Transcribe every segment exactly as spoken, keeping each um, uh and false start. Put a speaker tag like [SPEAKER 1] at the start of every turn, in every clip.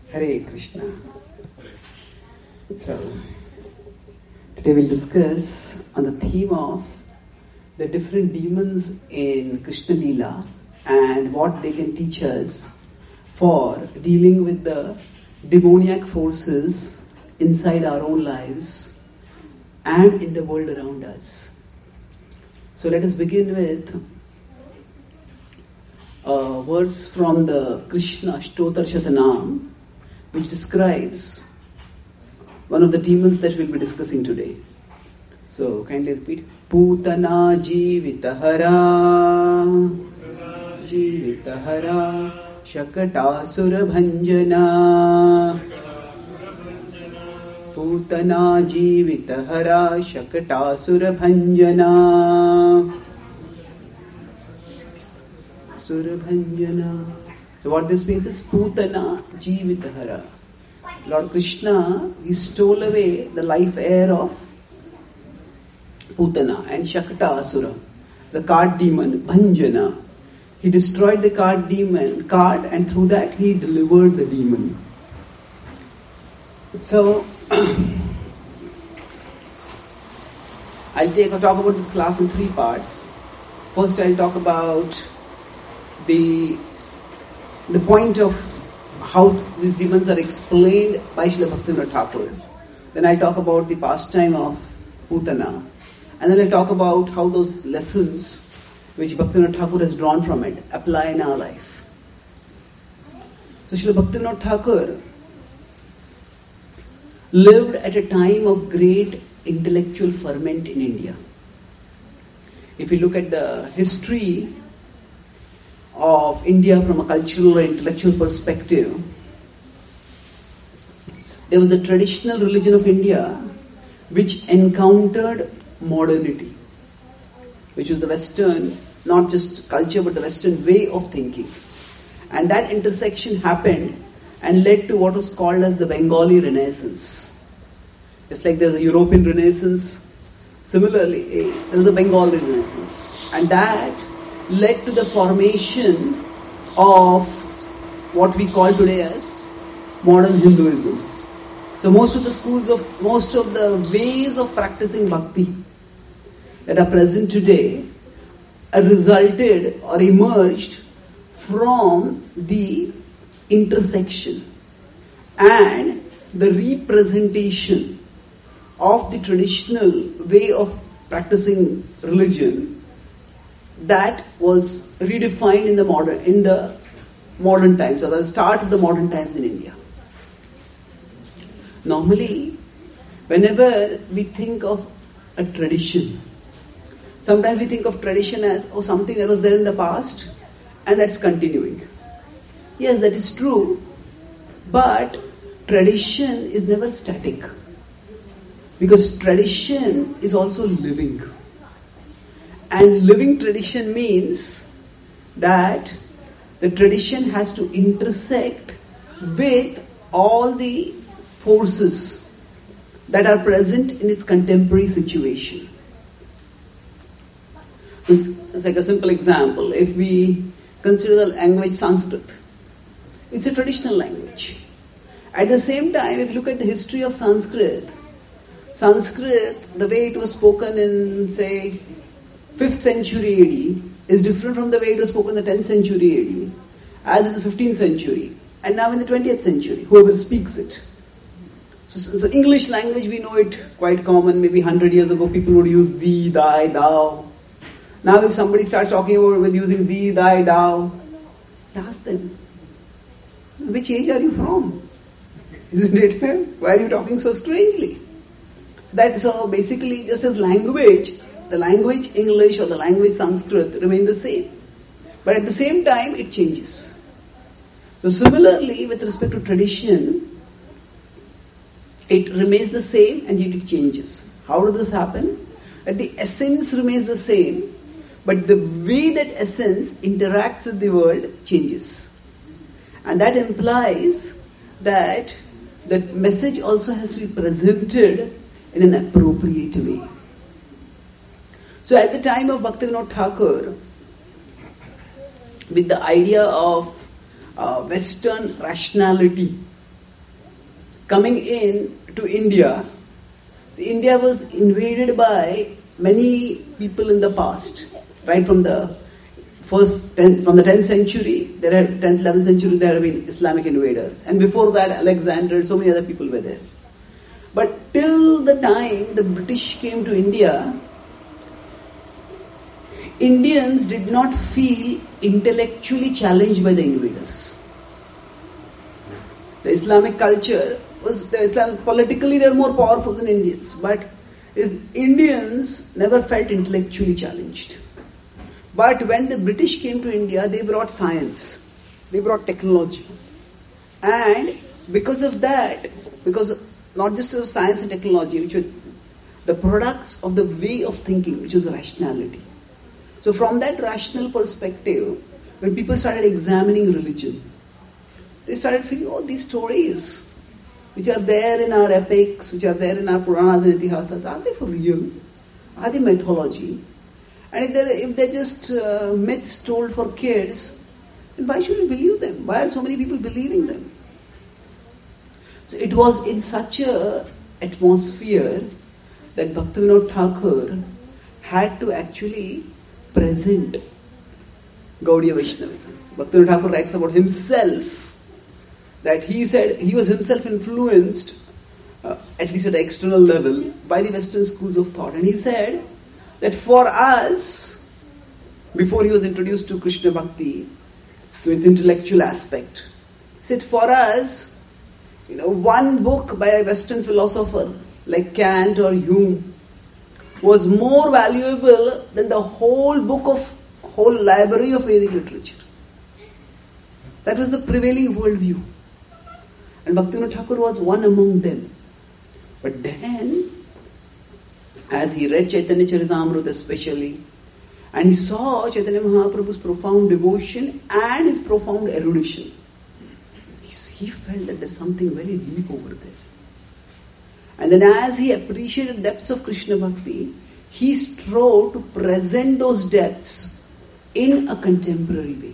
[SPEAKER 1] Hare Krishna. So, today we'll discuss on the theme of the different demons in Krishna Leela and what they can teach us for dealing with the demoniac forces inside our own lives and in the world around us. So let us begin with a verse from the Krishna Ashtotar Shatanam, which describes one of the demons that we'll be discussing today. So kindly repeat. Putana Jivitahara Jivitahara Shakatasura Bhanjana Putana Jivitahara Shakatasura Bhanjana Surabhanjana. So what this means is Putana Jivitahara. Lord Krishna, he stole away the life air of Putana and Shakta Asura, the cart demon, Bhanjana. He destroyed the cart demon, cart, and through that he delivered the demon. So, I'll take a talk about this class in three parts. First, I'll talk about the the point of how these demons are explained by Srila Bhaktivinoda Thakur. Then I'll talk about the pastime of Putana. And then I'll talk about how those lessons which Bhaktivinoda Thakur has drawn from it apply in our life. So Srila Bhaktivinoda Thakur lived at a time of great intellectual ferment in India. If you look at the history of India from a cultural or intellectual perspective, there was the traditional religion of India which encountered modernity, which was the Western, not just culture but the Western way of thinking. And that intersection happened and led to what was called as the Bengali Renaissance. Just like there was a European Renaissance, similarly there was a Bengali Renaissance. And that led to the formation of what we call today as modern Hinduism. So most of the schools of, most of the ways of practicing bhakti that are present today are resulted or emerged from the intersection and the representation of the traditional way of practicing religion that was redefined in the modern in the modern times, or the start of the modern times in India. Normally, whenever we think of a tradition, sometimes we think of tradition as oh something that was there in the past and that's continuing. Yes, that is true, but tradition is never static, because tradition is also living. And living tradition means that the tradition has to intersect with all the forces that are present in its contemporary situation. It's like a simple example. If we consider the language Sanskrit, it's a traditional language. At the same time, if you look at the history of Sanskrit, Sanskrit, the way it was spoken in, say, fifth century A D is different from the way it was spoken in the tenth century A D, as is the fifteenth century, and now in the twentieth century, whoever speaks it. So, so, so English language, we know it quite common. Maybe one hundred years ago, people would use thee, thy, thou. Now if somebody starts talking about with using thee, thy, thou, ask them, which age are you from? Isn't it? Why are you talking so strangely? That so basically, just as language, the language English or the language Sanskrit remain the same. But at the same time, it changes. So similarly, with respect to tradition, it remains the same and yet it changes. How does this happen? That the essence remains the same, but the way that essence interacts with the world changes. And that implies that the message also has to be presented in an appropriate way. So at the time of Bhaktivinoda Thakur, with the idea of uh, Western rationality coming in to India, so India was invaded by many people in the past, right from the first, tenth, from the tenth century, there had tenth, eleventh century, there have been Islamic invaders. And before that, Alexander, so many other people were there. But till the time the British came to India, Indians did not feel intellectually challenged by the invaders. The Islamic culture was, the Islam, politically they were more powerful than Indians, but Indians never felt intellectually challenged. But when the British came to India, they brought science, they brought technology. And because of that, because not just of science and technology, which were the products of the way of thinking, which was rationality. So from that rational perspective, when people started examining religion, they started thinking, oh, these stories, which are there in our epics, which are there in our Puranas and Itihasas, are they for real? Are they mythology? And if they're, if they're just uh, myths told for kids, then why should we believe them? Why are so many people believing them? So it was in such a atmosphere that Bhaktivinoda Thakur had to actually present Gaudiya Vaishnavism. Bhaktivinoda Thakur writes about himself that he said he was himself influenced, uh, at least at the external level, by the Western schools of thought. And he said that for us, before he was introduced to Krishna Bhakti, to its intellectual aspect, he said for us, you know, one book by a Western philosopher like Kant or Hume was more valuable than the whole book of, whole library of Vedic literature. That was the prevailing worldview. And Bhaktivinoda Thakur was one among them. But then, as he read Chaitanya Charitamrita especially, and he saw Chaitanya Mahaprabhu's profound devotion and his profound erudition, he felt that there's something very deep over there. And then as he appreciated depths of Krishna Bhakti, he strove to present those depths in a contemporary way.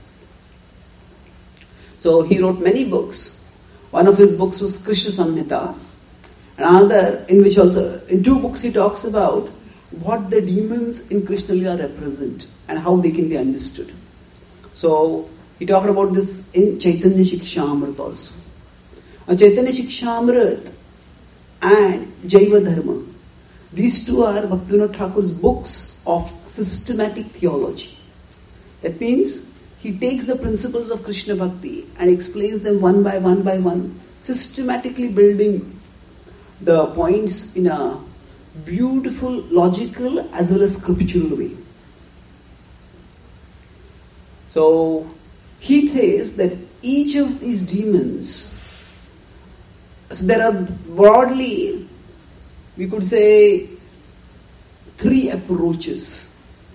[SPEAKER 1] So he wrote many books. One of his books was Krishna Samhita. Another, in which also, in two books he talks about what the demons in Krishna Lila represent and how they can be understood. So he talked about this in Chaitanya Shikshamrit also. Now, Chaitanya Shikshamrit and Jaiva Dharma, these two are Bhaktivinoda Thakur's books of systematic theology. That means he takes the principles of Krishna Bhakti and explains them one by one by one, systematically building the points in a beautiful, logical as well as scriptural way. So he says that each of these demons, so there are broadly, we could say, three approaches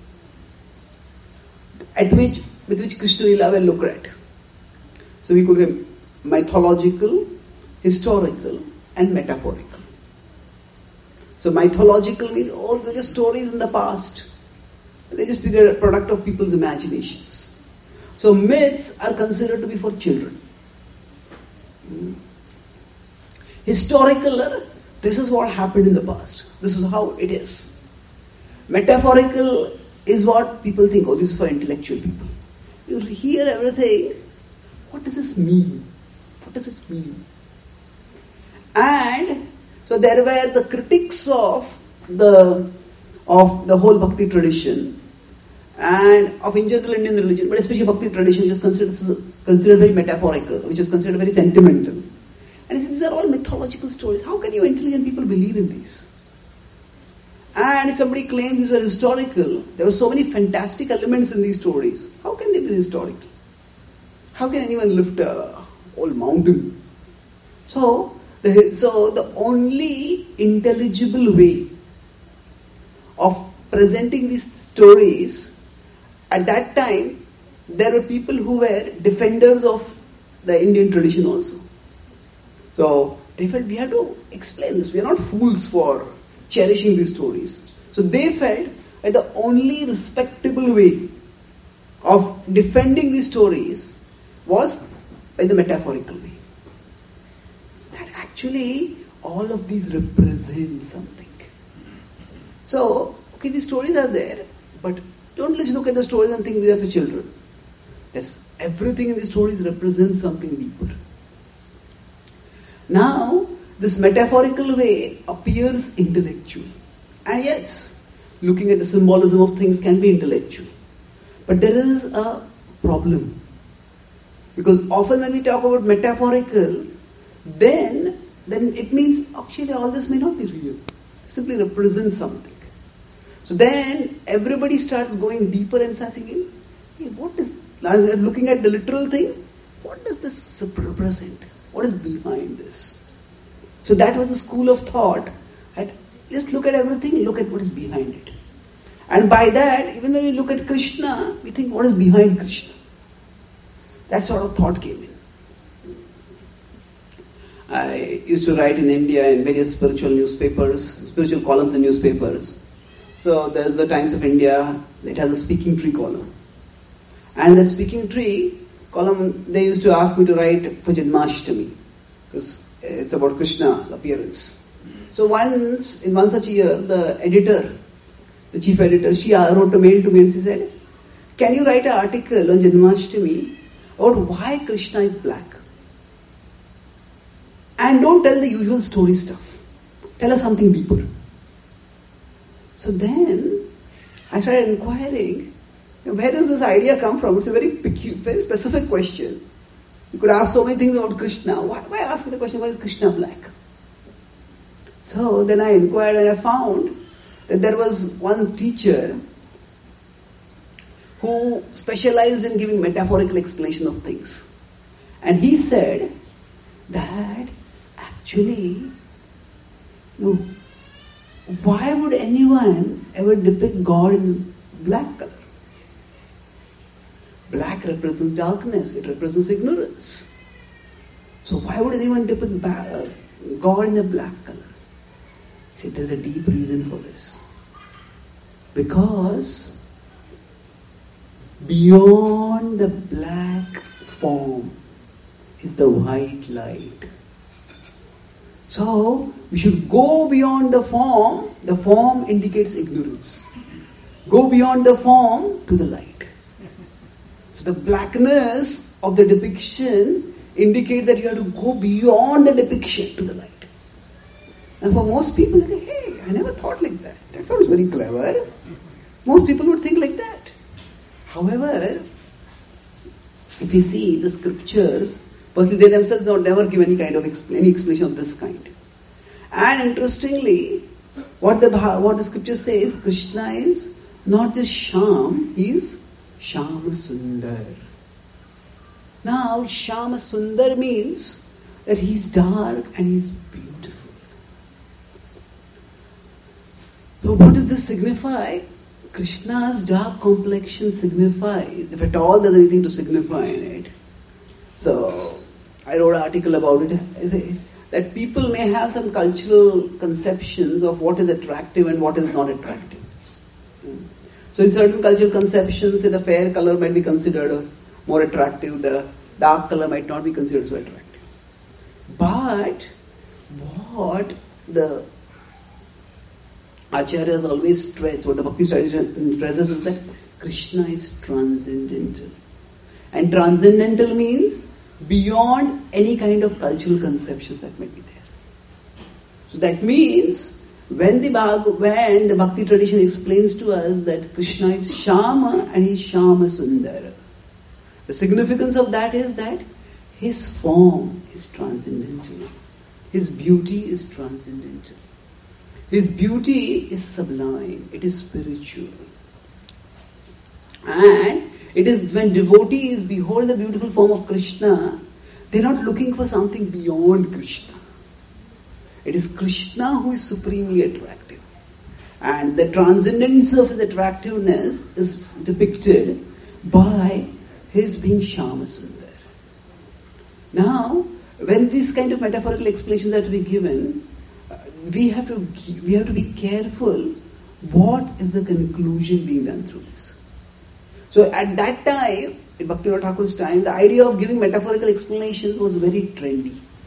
[SPEAKER 1] at which, with which Krishna Lila will look at. So we could have mythological, historical, and metaphorical. So mythological means all the stories in the past. They just be a product of people's imaginations. So myths are considered to be for children. Hmm. Historical, this is what happened in the past. This is how it is. Metaphorical is what people think, oh, this is for intellectual people. You hear everything, what does this mean? What does this mean? And so there were the critics of the of the whole Bhakti tradition and of in general Indian religion, but especially Bhakti tradition, which is considered, considered very metaphorical, which is considered very sentimental. And these are all mythological stories. How can you intelligent people believe in these? And if somebody claims these were historical, there were so many fantastic elements in these stories. How can they be historical? How can anyone lift a whole mountain? So, the, so the only intelligible way of presenting these stories, at that time, there were people who were defenders of the Indian tradition also. So they felt we have to explain this. We are not fools for cherishing these stories. So they felt that the only respectable way of defending these stories was by the metaphorical way. That actually actually all of these represent something. So, okay, these stories are there, but don't just look at the stories and think these are for children. Yes, everything in these stories represents something deeper. Now, this metaphorical way appears intellectual. And yes, looking at the symbolism of things can be intellectual. But there is a problem. Because often when we talk about metaphorical, then, then it means actually all this may not be real. It simply represents something. So then everybody starts going deeper and starts thinking, hey, what is, looking at the literal thing, what does this represent? What is behind this? So that was the school of thought. Right? Just look at everything, look at what is behind it. And by that, even when we look at Krishna, we think what is behind Krishna. That sort of thought came in. I used to write in India in various spiritual newspapers, spiritual columns in newspapers. So there's the Times of India, it has a speaking tree column. And that speaking tree column, they used to ask me to write for Janmashtami, because it's about Krishna's appearance. So once, in one such year, the editor, the chief editor, she wrote a mail to me and she said, can you write an article on Janmashtami about why Krishna is black? And don't tell the usual story stuff. Tell us something deeper. So then, I started inquiring, where does this idea come from? It's a very peculiar, very specific question. You could ask so many things about Krishna. Why, why ask the question, why is Krishna black? So then I inquired and I found that there was one teacher who specialized in giving metaphorical explanation of things. And he said that actually, no, why would anyone ever depict God in black color? Black represents darkness, it represents ignorance. So why would anyone depict God in a black color? He said there's a deep reason for this. Because beyond the black form is the white light. So we should go beyond the form. The form indicates ignorance. Go beyond the form to the light. So the blackness of the depiction indicates that you have to go beyond the depiction to the light. And for most people, they say, hey, I never thought like that. That sounds very clever. Most people would think like that. However, if you see the scriptures, firstly, they themselves don't never give any kind of expl- any explanation of this kind. And interestingly, what the what the scripture says, Krishna is not just Sham, he is Shama Sundar. Now, Shama Sundar means that he's dark and he's beautiful. So what does this signify? Krishna's dark complexion signifies, if at all there's anything to signify in it. So, I wrote an article about it. I say that people may have some cultural conceptions of what is attractive and what is not attractive. So in certain cultural conceptions, say the fair color might be considered more attractive, the dark color might not be considered so attractive. But what the Acharyas always stress, what the Bhakti tradition stresses is that Krishna is transcendental. And transcendental means beyond any kind of cultural conceptions that might be there. So that means when the, Bhag- when the Bhakti tradition explains to us that Krishna is Shama and he is Shama Sundara, the significance of that is that his form is transcendental. His beauty is transcendental. His beauty is sublime. It is spiritual. And it is when devotees behold the beautiful form of Krishna, they're not looking for something beyond Krishna. It is Krishna who is supremely attractive. And the transcendence of his attractiveness is depicted by his being Shama Sundar. Now, when these kind of metaphorical explanations are to be given, we have to we have to be careful what is the conclusion being done through this. So at that time, in Bhaktivinoda Thakur's time, the idea of giving metaphorical explanations was very trendy.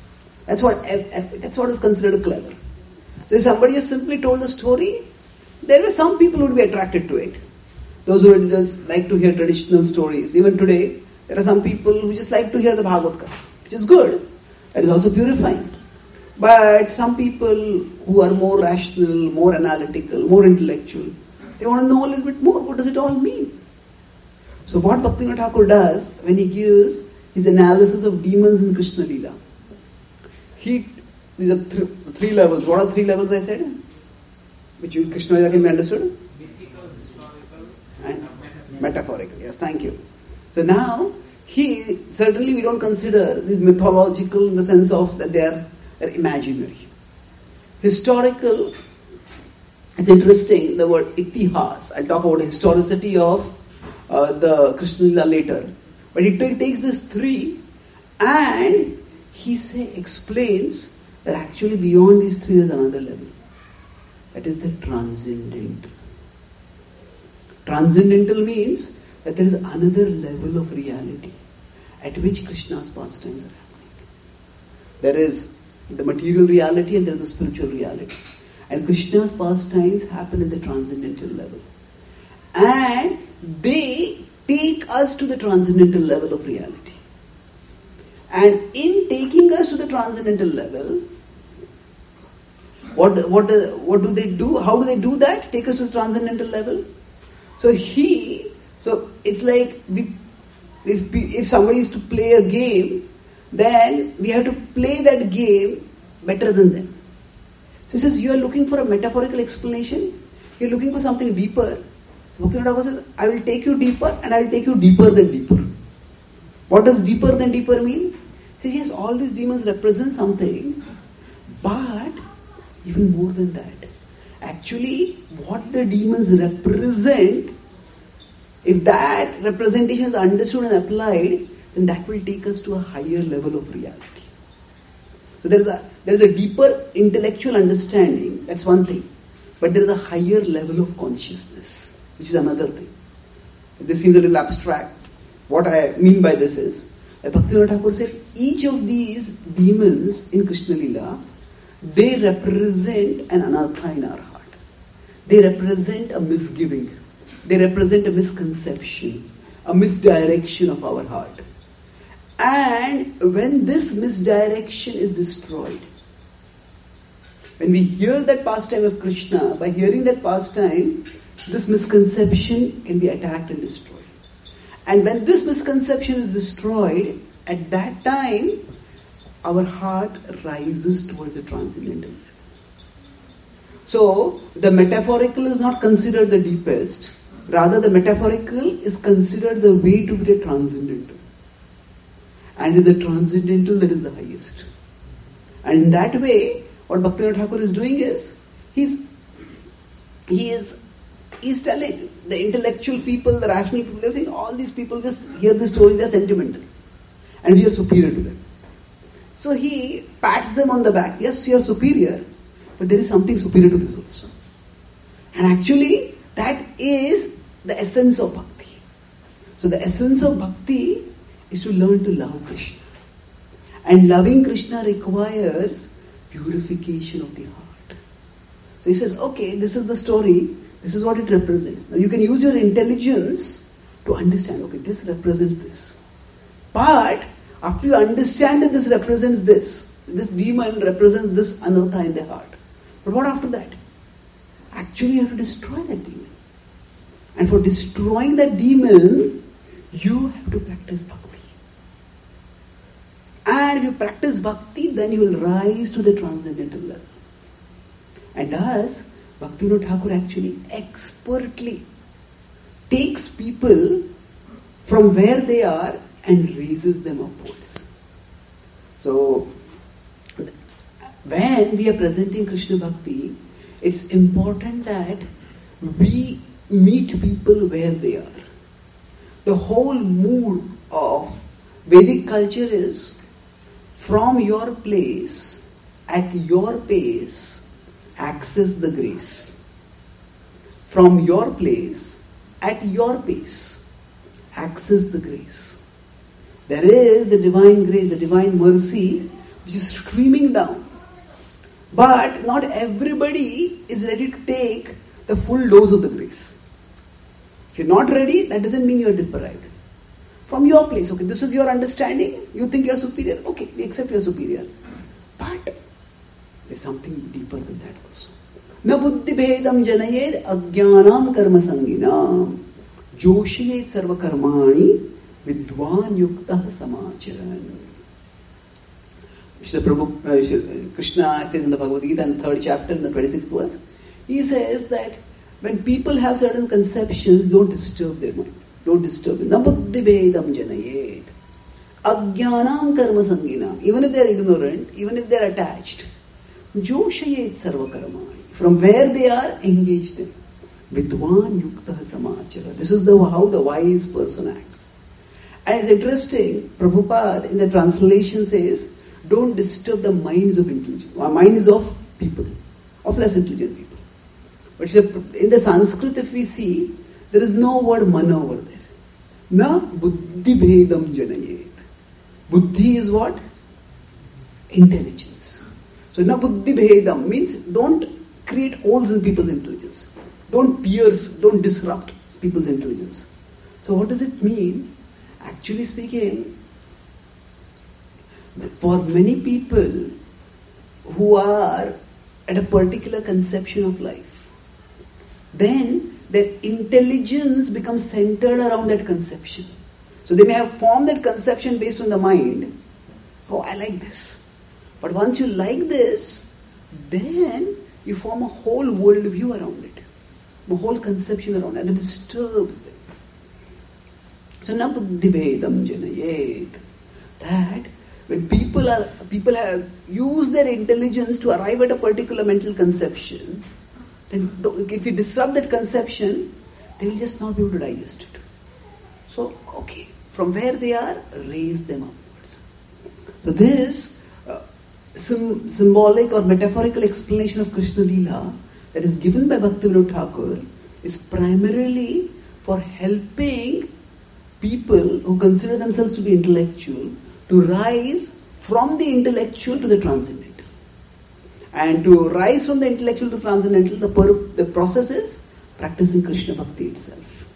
[SPEAKER 1] That's what that's what is considered clever. So if somebody just simply told a story, there were some people who would be attracted to it. Those who would just like to hear traditional stories. Even today, there are some people who just like to hear the Bhagavad Gita, which is good. That is also purifying. But some people who are more rational, more analytical, more intellectual, they want to know a little bit more. What does it all mean? So what Bhaktivinoda Thakur does when he gives his analysis of demons in Krishna Leela, he, these are th- three levels. What are three levels I said? Which in Krishna Leela can be understood?
[SPEAKER 2] Mythical, historical,
[SPEAKER 1] and
[SPEAKER 2] metaphorical.
[SPEAKER 1] Metaphorical, yes, thank you. So now, he, certainly we don't consider this mythological in the sense of that they are, they are imaginary. Historical, it's interesting, the word itihas. I'll talk about the historicity of uh, the Krishna Leela later. But he t- takes these three and he say, explains that actually beyond these three there's another level. That is the transcendental. Transcendental means that there is another level of reality at which Krishna's pastimes are happening. There is the material reality and there is the spiritual reality. And Krishna's pastimes happen at the transcendental level. And they take us to the transcendental level of reality. And in taking us to the transcendental level, what, what, what do they do? How do they do that? Take us to the transcendental level? So he, so it's like we, if we, if somebody is to play a game, then we have to play that game better than them. So he says, you are looking for a metaphorical explanation, you are looking for something deeper. So Bhaktivinoda Thakur says, I will take you deeper and I will take you deeper than deeper. What does deeper than deeper mean? He says, yes, all these demons represent something, but even more than that. Actually, what the demons represent, if that representation is understood and applied, then that will take us to a higher level of reality. So there is a there is a deeper intellectual understanding, that's one thing. But there is a higher level of consciousness, which is another thing. This seems a little abstract. What I mean by this is, that Bhaktivinoda Thakur says, each of these demons in Krishna Leela, they represent an anartha in our heart. They represent a misgiving. They represent a misconception, a misdirection of our heart. And when this misdirection is destroyed, when we hear that pastime of Krishna, by hearing that pastime, this misconception can be attacked and destroyed. And when this misconception is destroyed, at that time, our heart rises toward the transcendental level. So, the metaphorical is not considered the deepest. Rather, the metaphorical is considered the way to the transcendental. And in the transcendental, that is the highest. And in that way, what Bhaktivinoda Thakur is doing is, he's, he is he's telling the intellectual people, the rational people, they're saying all these people just hear the story, they're sentimental. And we are superior to them. So he pats them on the back. Yes, you are superior, but there is something superior to this also. And actually, that is the essence of bhakti. So the essence of bhakti is to learn to love Krishna. And loving Krishna requires purification of the heart. So he says, okay, this is the story, this is what it represents. Now you can use your intelligence to understand, okay, this represents this. But after you understand that this represents this, this demon represents this anartha in the heart. But what after that? Actually, you have to destroy that demon. And for destroying that demon, you have to practice bhakti. And if you practice bhakti, then you will rise to the transcendental level. And thus, Bhaktivinoda Thakur actually expertly takes people from where they are and raises them upwards. So, when we are presenting Krishna Bhakti, it's important that we meet people where they are. The whole mood of Vedic culture is, from your place, at your pace, access the grace. From your place, at your pace, access the grace. There is the divine grace, the divine mercy, which is screaming down. But not everybody is ready to take the full dose of the grace. If you're not ready, that doesn't mean you're deprived. From your place, okay, this is your understanding, you think you're superior, okay, we accept you're superior. But there's something deeper than that also. Na buddhi bhedam janayed ajnanam karma sanginam joshayed sarva karmani vidwan yuktah samacharan. Prabhu, uh, Krishna says in the Bhagavad Gita in the third chapter, in the twenty-sixth verse, he says that when people have certain conceptions, don't disturb their mind. Don't disturb it. Na buddhi bhedam janayed ajnanam karma sanginam. Even if they are ignorant, even if they are attached, joshayed sarva karmani. From where they are, engage them. Vidwan yuktah samachara. This is the how the wise person acts. And it's interesting, Prabhupada in the translation says, don't disturb the minds of intelligent, minds of people, of less intelligent people. But in the Sanskrit, if we see, there is no word mana over there. Na buddhi bhedam janayet. Buddhi is what? Intelligence. So na buddhi bhedam means don't create holes in people's intelligence. Don't pierce, don't disrupt people's intelligence. So what does it mean? Actually speaking, for many people who are at a particular conception of life, then their intelligence becomes centered around that conception. So they may have formed that conception based on the mind. Oh, I like this. But once you like this, then you form a whole worldview around it. A whole conception around it. And it disturbs them. So, na buddhi bhedam janayet. That when people are people have used their intelligence to arrive at a particular mental conception, then if you disrupt that conception, they will just not be able to digest it. So, okay, from where they are, raise them upwards. So this uh, sim- symbolic or metaphorical explanation of Krishna Leela that is given by Bhaktivinoda Thakur is primarily for helping people who consider themselves to be intellectual to rise from the intellectual to the transcendental. And to rise from the intellectual to transcendental, the, per- the process is practicing Krishna Bhakti itself.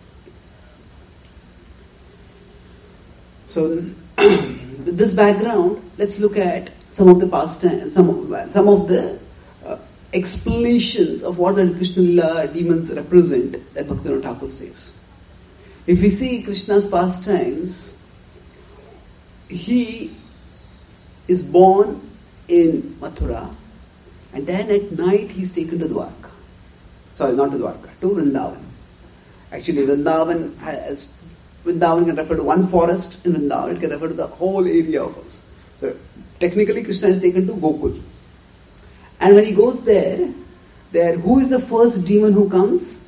[SPEAKER 1] So, with this background, let's look at some of the past, some of, some of the uh, explanations of what the Krishna Lila demons represent that Bhaktivinoda Thakur says. If we see Krishna's pastimes, he is born in Mathura, and then at night he is taken to Dwarka. Sorry, not to Dwarka, to Vrindavan. Actually, Vrindavan has, Vrindavan can refer to one forest in Vrindavan, it can refer to the whole area of us. So, technically Krishna is taken to Gokul. And when he goes there, there, who is the first demon who comes?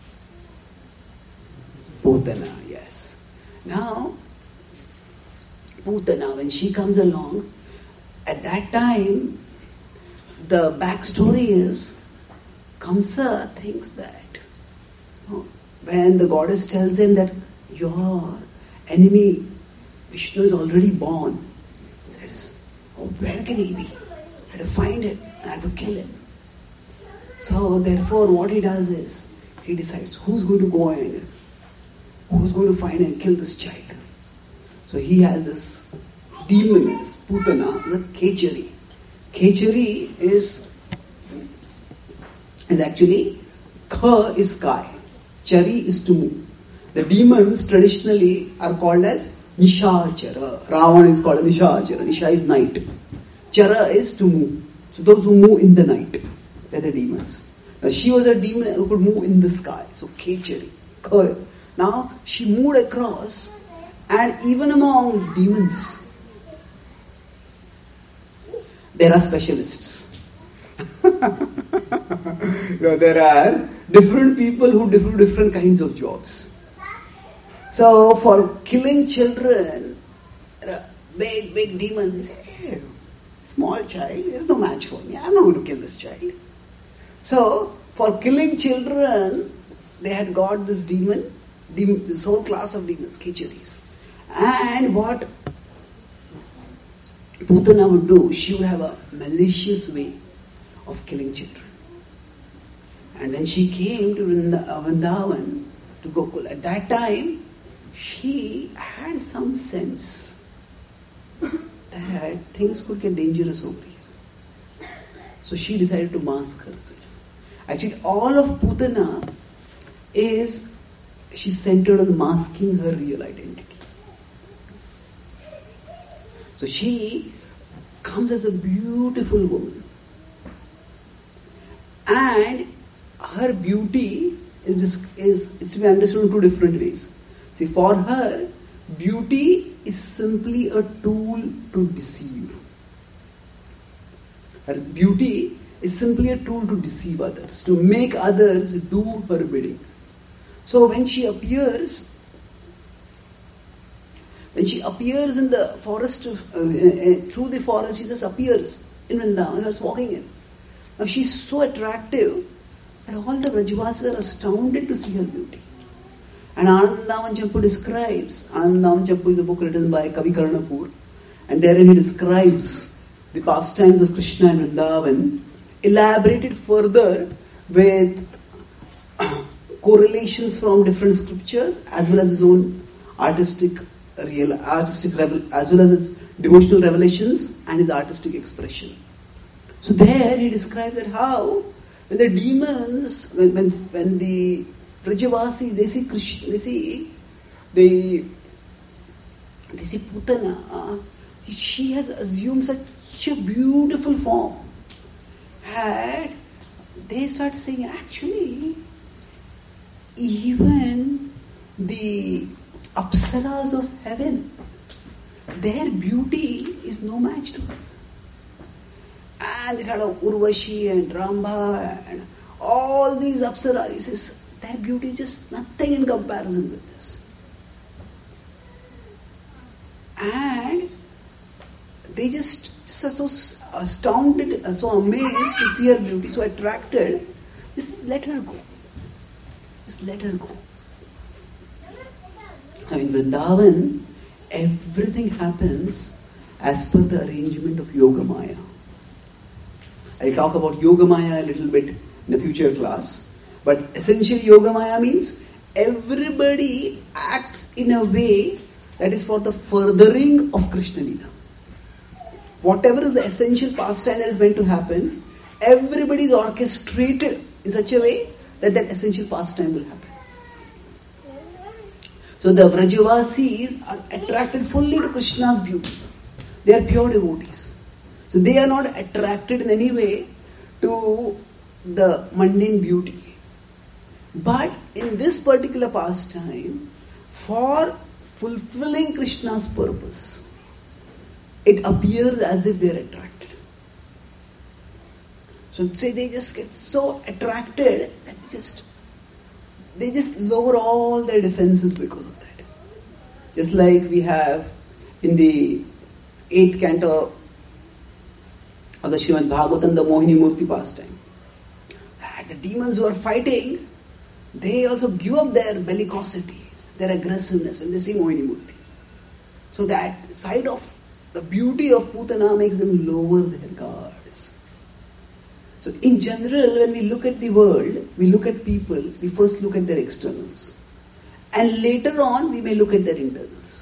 [SPEAKER 1] Putana, yes. Now, Putana, when she comes along, at that time, the backstory is, Kamsa thinks that oh, when the goddess tells him that your enemy Vishnu is already born, he says, oh, where can he be? I have to find him, I have to kill him. So therefore what he does is, he decides who's going to go and who's going to find and kill this child. So he has this demon, Putana, the Kechari. Kechari is, is actually, Kha is sky, Chari is to move. The demons traditionally are called as Nishachara. Ravan is called Nishachara. Nisha is night. Chara is to move. So those who move in the night, they're the demons. Now she was a demon who could move in the sky. So Kechari. Kha. Now she moved across, and even among demons, there are specialists. You know, there are different people who do different kinds of jobs. So for killing children, big, big demons, they say, hey, small child, there's no match for me. I'm not going to kill this child. So for killing children, they had got this demon, demon this whole class of demons, Kecharis. And what Putana would do, she would have a malicious way of killing children. And when she came to Vrindavan, to Gokul, at that time, she had some sense that things could get dangerous over here. So she decided to mask herself. Actually, all of Putana is, she's centered on masking her real identity. So she comes as a beautiful woman. And her beauty is, just, is it's to be understood in two different ways. See, for her, beauty is simply a tool to deceive. Her beauty is simply a tool to deceive others, to make others do her bidding. So when she appears, when she appears in the forest, uh, uh, through the forest, she just appears in Vrindavan, starts walking in. Now she's so attractive that all the Brajavasis are astounded to see her beauty. And Anandavan Champu describes, Anandavan Champu is a book written by Kavi Karnapur, and therein he describes the pastimes of Krishna in Vrindavan, elaborated further with correlations from different scriptures as well as his own artistic real artistic revel, as well as his devotional revelations and his artistic expression. So there he describes that how when the demons, when when, when the Vrajavasi, they see Krishna, they see they they see Putana, she has assumed such a beautiful form, and they start saying, actually, even the Apsaras of heaven, their beauty is no match to her. And they start of Urvashi and Ramba and all these Apsaras, their beauty is just nothing in comparison with this. And they just, just are so astounded, so amazed to see her beauty, so attracted. Just let her go. Just let her go. Now in Vrindavan, everything happens as per the arrangement of Yogamaya. I'll talk about Yogamaya a little bit in a future class. But essentially Yogamaya means everybody acts in a way that is for the furthering of Krishna Lila. Whatever is the essential pastime that is meant to happen, everybody is orchestrated in such a way that that essential pastime will happen. So the Vrajavasis are attracted fully to Krishna's beauty. They are pure devotees. So they are not attracted in any way to the mundane beauty. But in this particular pastime, for fulfilling Krishna's purpose, it appears as if they are attracted. So say they just get so attracted that they just they just lower all their defenses because of that. Just like we have in the eighth canto of the Srimad Bhagavatam, the Mohini Murti pastime. The demons who are fighting, they also give up their bellicosity, their aggressiveness when they see Mohini Murti. So that side of the beauty of Putana makes them lower their guards. So in general, when we look at the world, we look at people, we first look at their externals. And later on, we may look at their internals.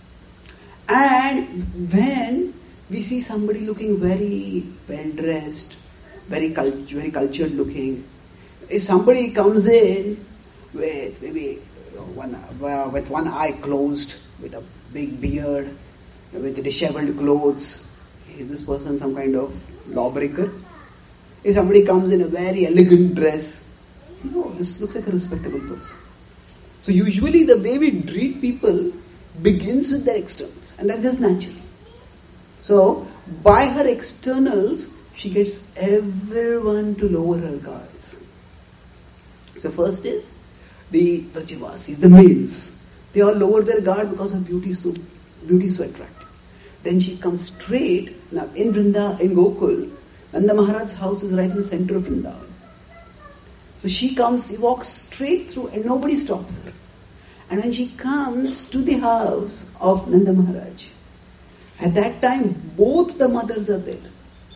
[SPEAKER 1] And when we see somebody looking very well-dressed, very, cult- very cultured looking, if somebody comes in with maybe one, uh, with one eye closed, with a big beard, with disheveled clothes, is this person some kind of lawbreaker? If somebody comes in a very elegant dress, you know, this looks like a respectable person. So usually the way we treat people begins with their externals, and that's just natural. So by her externals, she gets everyone to lower her guards. So first is the Vrajavasis, the males. They all lower their guard because her beauty is so, beauty is so attractive. Then she comes straight, now in Vrinda, in Gokul, Nanda Maharaj's house is right in the center of Vrindavan. So she comes, she walks straight through and nobody stops her. And when she comes to the house of Nanda Maharaj, At that time, both the mothers are there.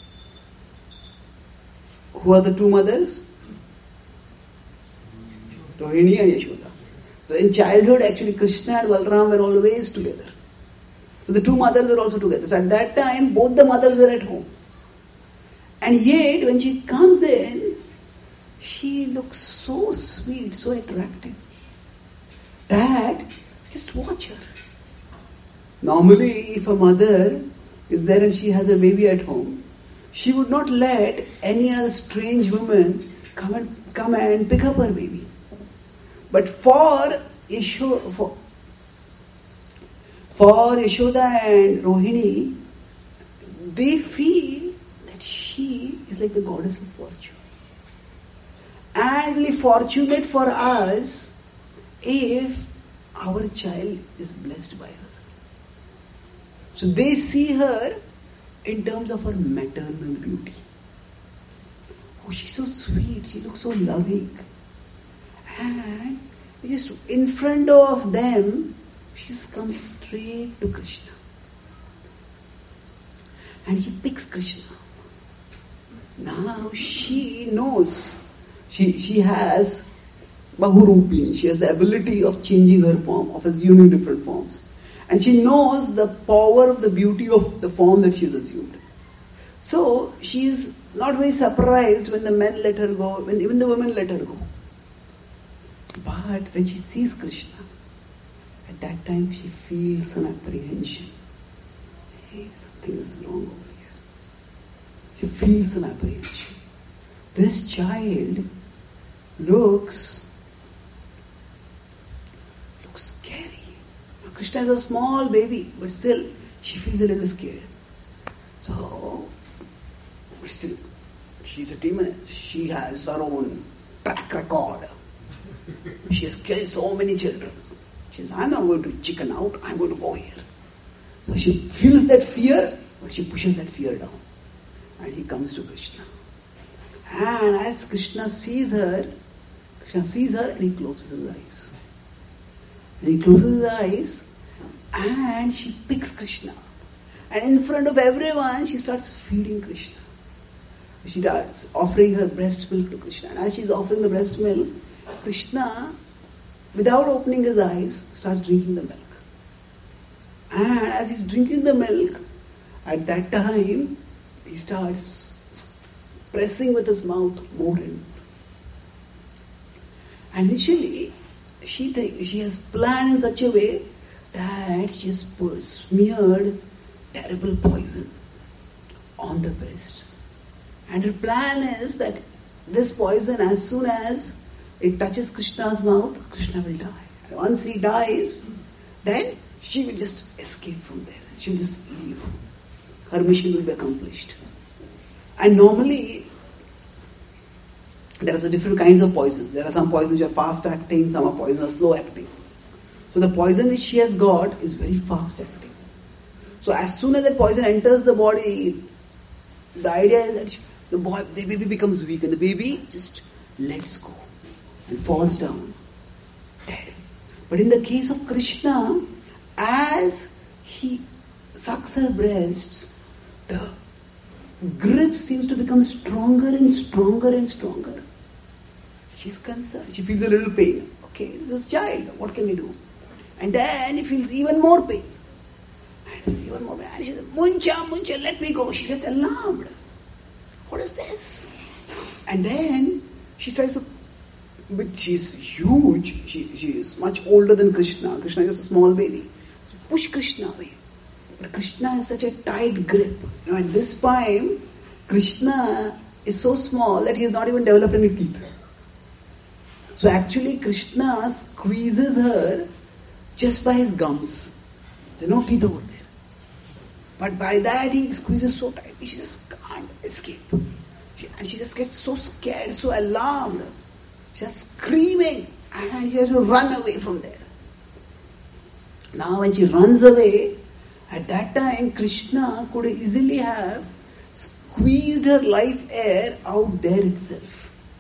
[SPEAKER 1] Who are the two mothers? Rohini and Yashoda. So in childhood, actually Krishna and Balram were always together. So the two mothers were also together. So at that time, both the mothers were at home. And yet, when she comes in, she looks so sweet, so attractive, that just watch her. Normally, if a mother is there and she has a baby at home, she would not let any other strange woman come and come and pick up her baby. But for Yashoda, for, for Yashoda and Rohini, they feel that she is like the goddess of fortune. And only fortunate for us if our child is blessed by her. So they see her in terms of her maternal beauty. Oh, she's so sweet, she looks so loving. And just in front of them, she just comes straight to Krishna. And she picks Krishna. Now she knows, she, she has Bahurupini, she has the ability of changing her form, of assuming different forms. And she knows the power of the beauty of the form that she has assumed. So she is not very surprised when the men let her go, when even the women let her go. But when she sees Krishna, at that time she feels some apprehension. Hey, something is wrong over here. She feels some apprehension. This child looks, looks scary. Now, Krishna is a small baby, but still she feels a little scared. So, but still, she's a demon. She has her own track record. She has killed so many children. She says, I'm not going to chicken out, I'm going to go here. So she feels that fear, but she pushes that fear down. And he comes to Krishna. And as Krishna sees her, Krishna sees her and he closes his eyes. And he closes his eyes and she picks Krishna. And in front of everyone, she starts feeding Krishna. She starts offering her breast milk to Krishna. And as she's offering the breast milk, Krishna, without opening his eyes, starts drinking the milk. And as he's drinking the milk, at that time, he starts pressing with his mouth more and more. And initially, she thinks she has planned in such a way that she has smeared terrible poison on the breasts. And her plan is that this poison, as soon as it touches Krishna's mouth, Krishna will die. And once he dies, then she will just escape from there. She will just leave. Her mission will be accomplished. And normally, there are different kinds of poisons. There are some poisons which are fast acting, some are poisons are slow acting. So the poison which she has got is very fast acting. So as soon as that poison enters the body, the idea is that the boy, the baby becomes weak and the baby just lets go and falls down dead. But in the case of Krishna, as he sucks her breasts, the grip seems to become stronger and stronger and stronger. She's concerned. She feels a little pain. Okay, this is child. What can we do? And then he feels even more pain. And even more pain. And she says, Muncha, Muncha, let me go. She gets alarmed. What is this? And then she starts to, but she's huge. She, she is much older than Krishna. Krishna is a small baby. So push Krishna away. But Krishna has such a tight grip. You know, at this time, Krishna is so small that he has not even developed any teeth. So actually, Krishna squeezes her just by his gums. There are no teeth over there. But by that, he squeezes so tight, she just can't escape. She, and she just gets so scared, so alarmed. She starts screaming, and she has to run away from there. Now, when she runs away, at that time, Krishna could easily have squeezed her life air out there itself.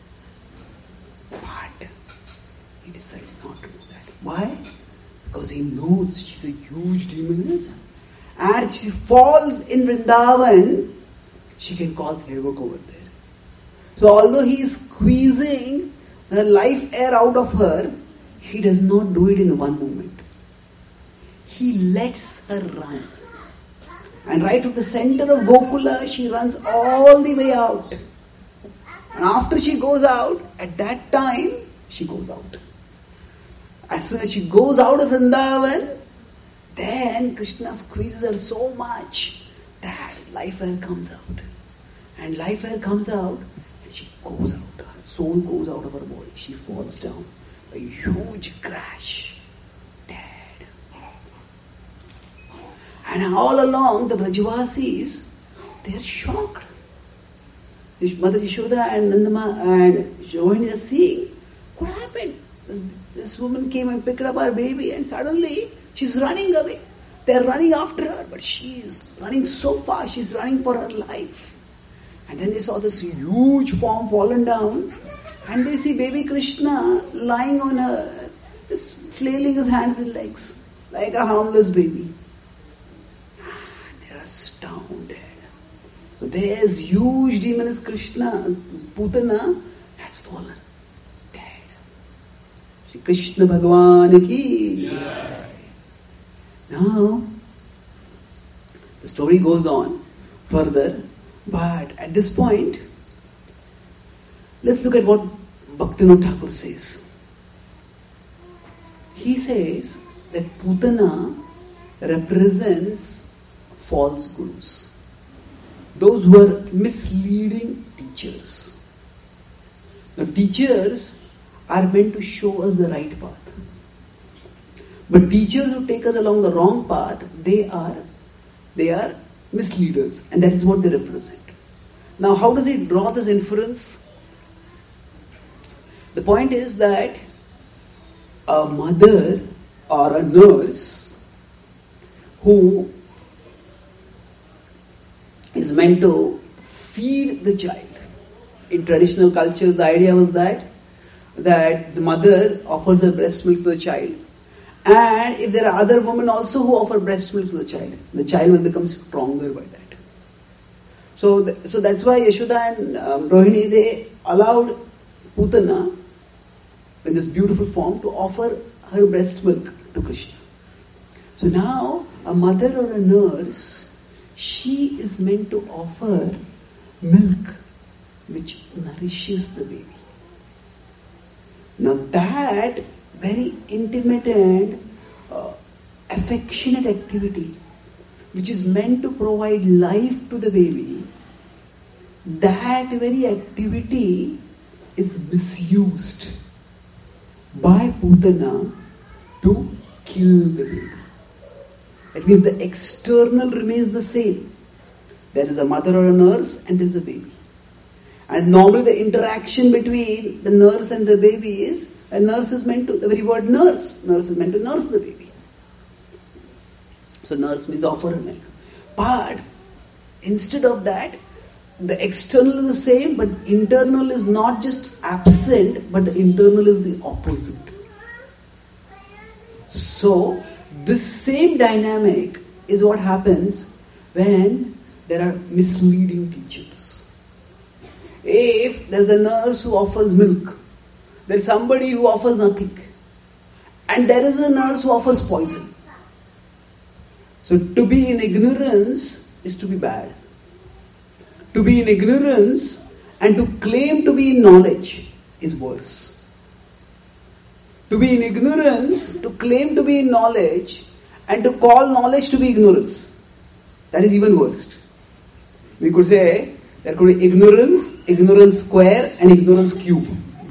[SPEAKER 1] But he decides not to do that. Why? Because he knows she's a huge demoness. and she falls in Vrindavan, she can cause havoc over there. So although he is squeezing the life air out of her, he does not do it in one moment. He lets her run. And right from the center of Gokula, she runs all the way out. And after she goes out, at that time, she goes out. As soon as she goes out of Vrindavan, then Krishna squeezes her so much that life air comes out. And life air comes out, and she goes out. Her soul goes out of her body. She falls down. A huge crash. Dead. And all along, the Brajavasis, they are shocked. Mother Yashoda and Nandama and Rohini are seeing, what happened? This woman came and picked up our baby, and suddenly she's running away. They're running after her, but she's running so fast, she's running for her life. And then they saw this huge form fallen down, and they see baby Krishna lying on her, just flailing his hands and legs, like a harmless baby. And they're astounded. So there's huge demon as Krishna, Putana, has fallen. Shri Krishna Bhagavan ki. Yeah. Now, the story goes on further, but at this point, let's look at what Bhaktivinoda Thakur says. He says that Putana represents false gurus, those who are misleading teachers. Now, teachers are meant to show us the right path. But teachers who take us along the wrong path, they are they are misleaders, and that is what they represent. Now, how does he draw this inference? The point is that a mother or a nurse who is meant to feed the child. In traditional cultures, the idea was that that the mother offers her breast milk to the child, and if there are other women also who offer breast milk to the child, the child will become stronger by that. So, th- so that's why Yashoda and um, Rohini, they allowed Putana in this beautiful form to offer her breast milk to Krishna. So now a mother or a nurse, she is meant to offer milk which nourishes the baby. Now that very intimate and uh, affectionate activity, which is meant to provide life to the baby, that very activity is misused by Putana to kill the baby. That means the external remains the same. There is a mother or a nurse and there is a baby. And normally the interaction between the nurse and the baby is, a nurse is meant to, the very word nurse, nurse is meant to nurse the baby. So nurse means offer her milk. But instead of that, the external is the same, but internal is not just absent, but the internal is the opposite. So this same dynamic is what happens when there are misleading teachers. If there's a nurse who offers milk, there's somebody who offers nothing, and there is a nurse who offers poison. So to be in ignorance is to be bad. To be in ignorance and to claim to be in knowledge is worse. To be in ignorance, to claim to be in knowledge, and to call knowledge to be ignorance, that is even worst. We could say there could be ignorance, ignorance square, and ignorance cube.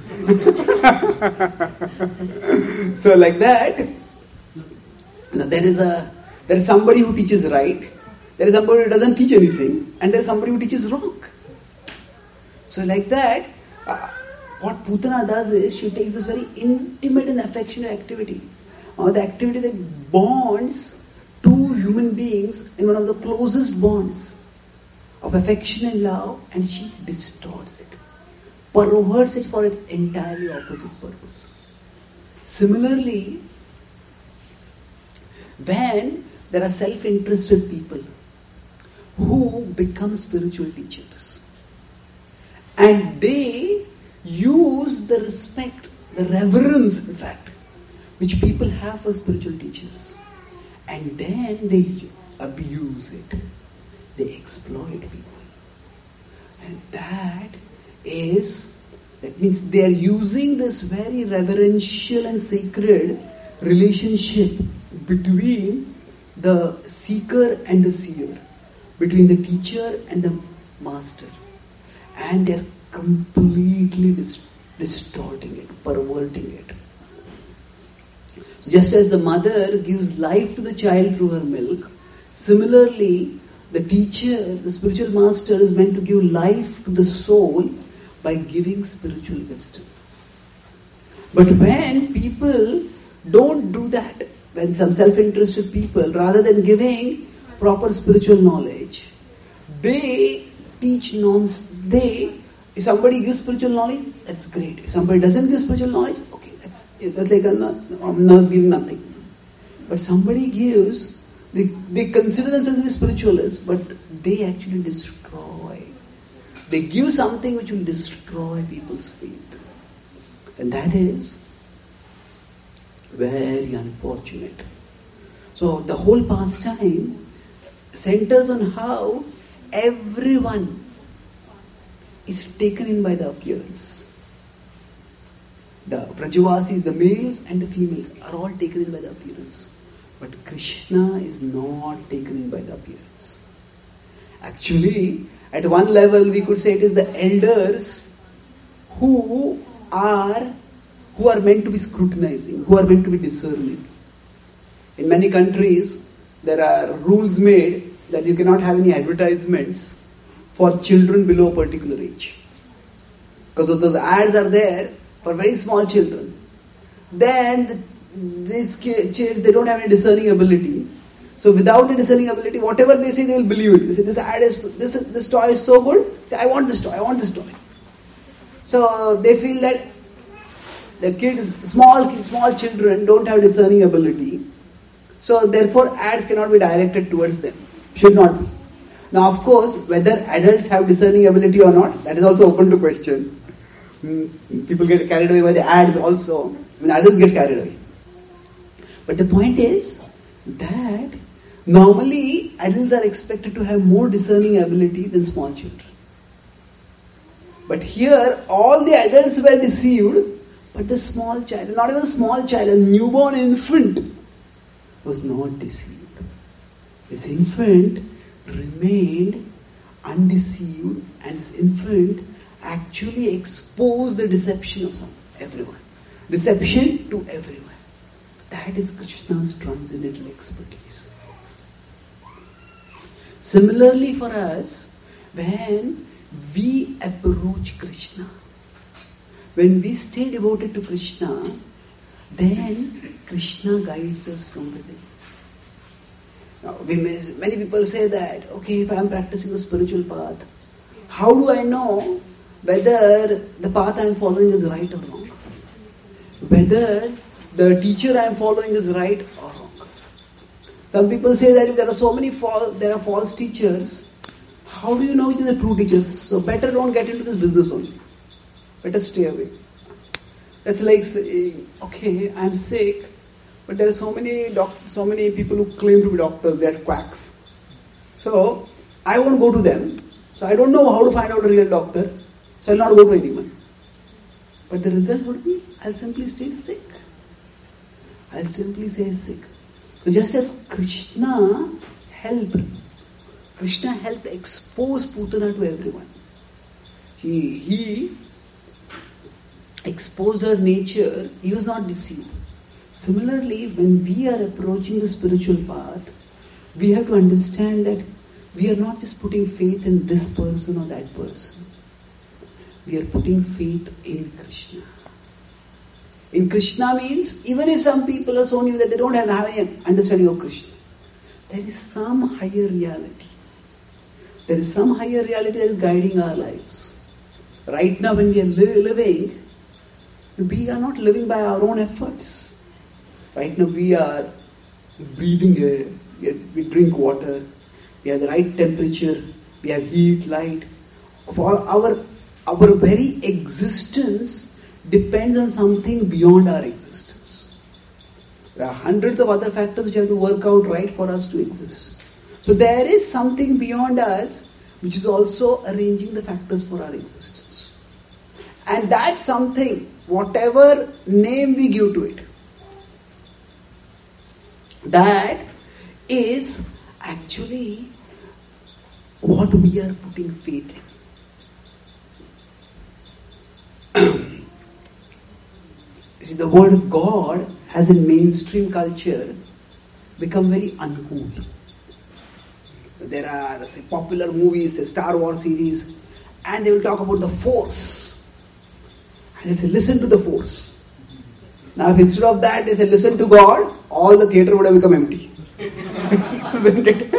[SPEAKER 1] So like that, now there is a there is somebody who teaches right, there is somebody who doesn't teach anything, and there is somebody who teaches wrong. So like that, uh, what Putana does is she takes this very intimate and affectionate activity, uh, the activity that bonds two human beings in one of the closest bonds of affection and love, and she distorts it, perverts it for its entirely opposite purpose. Similarly, when there are self-interested people who become spiritual teachers. And they use the respect, the reverence, in fact, which people have for spiritual teachers. And then they abuse it. They exploit people. And that is, that means they are using this very reverential and sacred relationship between the seeker and the seer, between the teacher and the master. And they are completely dis- distorting it, perverting it. Just as the mother gives life to the child through her milk, similarly, the teacher, the spiritual master, is meant to give life to the soul by giving spiritual wisdom. But when people don't do that, when some self-interested people, rather than giving proper spiritual knowledge, they teach nonsense. They, if somebody gives spiritual knowledge, that's great. If somebody doesn't give spiritual knowledge, okay, that's, that's like a nurse giving nothing. But somebody gives, they, they consider themselves to be spiritualists, but they actually destroy. They give something which will destroy people's faith. And that is very unfortunate. So the whole pastime centers on how everyone is taken in by the appearance. The Vrajavasis, the males and the females, are all taken in by the appearance. But Krishna is not taken in by the appearance. Actually, at one level we could say it is the elders who are who are meant to be scrutinizing, who are meant to be discerning. In many countries, there are rules made that you cannot have any advertisements for children below a particular age. Because of those ads are there for very small children. Then the, these kids, they don't have any discerning ability. So without a discerning ability, whatever they say, they will believe it. They say, this ad is, this, this toy is so good. Say, I want this toy, I want this toy. So they feel that the kids, small small children don't have discerning ability. So therefore ads cannot be directed towards them. Should not be. Now of course, whether adults have discerning ability or not, that is also open to question. People get carried away by the ads also. I mean, adults get carried away. But the point is that normally adults are expected to have more discerning ability than small children. But here all the adults were deceived, but the small child, not even a small child, a newborn infant was not deceived. This infant remained undeceived, and this infant actually exposed the deception of some everyone. Deception to everyone. That is Krishna's transcendental expertise. Similarly for us, when we approach Krishna, when we stay devoted to Krishna, then Krishna guides us from within. Now, we may, many people say that, okay, if I am practicing a spiritual path, how do I know whether the path I am following is right or wrong? Whether the teacher I am following is right or wrong? Some people say that if there are so many false, there are false teachers, how do you know which is a true teacher? So better don't get into this business only. Better stay away. That's like saying, okay, I'm sick, but there are so many doc- so many people who claim to be doctors, they are quacks. So I won't go to them. So I don't know how to find out a real doctor. So I'll not go to anyone. But the result would be, I'll simply stay sick. I'll simply stay sick. So just as Krishna helped, Krishna helped expose Putana to everyone. He, he exposed her nature, he was not deceived. Similarly, when we are approaching the spiritual path, we have to understand that we are not just putting faith in this person or that person. We are putting faith in Krishna. In Krishna means, even if some people are so new that they don't have any understanding of Krishna, there is some higher reality. There is some higher reality that is guiding our lives. Right now when we are li- living, we are not living by our own efforts. Right now we are breathing air, We, we drink water. We have the right temperature. We have heat, light. For our our very existence depends on something beyond our existence. There are hundreds of other factors which have to work out right for us to exist. So there is something beyond us which is also arranging the factors for our existence. And that something, whatever name we give to it, that is actually what we are putting faith in. You see, the word God has in mainstream culture become very uncool. There are, say, popular movies, say, Star Wars series, and they will talk about the Force. And they say, listen to the Force. Now, if instead of that they say, listen to God, all the theatre would have become empty. Isn't it?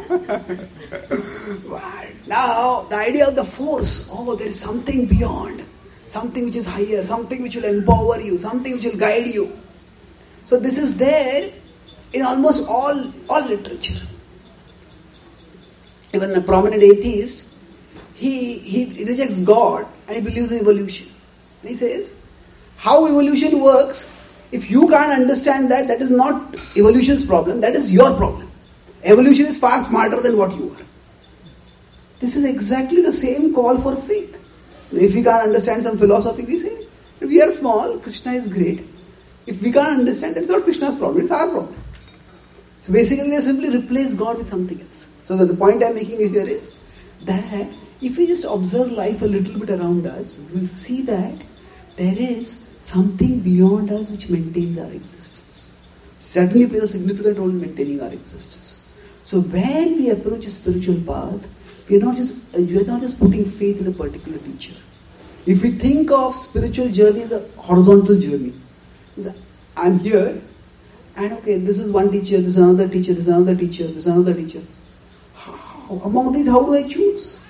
[SPEAKER 1] Now, the idea of the Force, oh, there is something beyond. Something which is higher, something which will empower you, something which will guide you. So this is there in almost all, all literature. Even a prominent atheist, he, he rejects God and he believes in evolution. And he says, how evolution works, if you can't understand that, that is not evolution's problem, that is your problem. Evolution is far smarter than what you are. This is exactly the same call for faith. If we can't understand some philosophy, we say, we are small, Krishna is great. If we can't understand, that's not Krishna's problem, it's our problem. So basically they simply replace God with something else. So that the point I'm making here is that if we just observe life a little bit around us, we'll see that there is something beyond us which maintains our existence. Certainly plays a significant role in maintaining our existence. So when we approach a spiritual path, we are not just we are not just putting faith in a particular teacher. If we think of spiritual journey as a horizontal journey, I'm here, and okay, this is one teacher, this is another teacher, this is another teacher, this is another teacher. How, among these, how do I choose?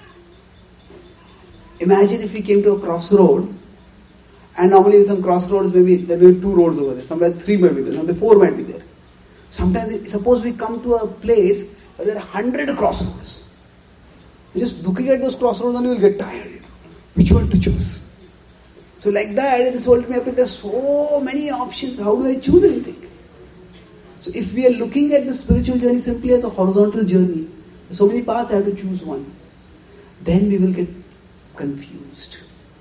[SPEAKER 1] Imagine if we came to a crossroad, and normally in some crossroads, maybe there will be two roads over there, somewhere three might be there, somewhere four might be there. Sometimes, suppose we come to a place where there are hundred crossroads. Just looking at those crossroads and you will get tired. You know, which one to choose? So like that, in this world, there are so many options. How do I choose anything? So if we are looking at the spiritual journey simply as a horizontal journey, so many paths, I have to choose one. Then we will get confused.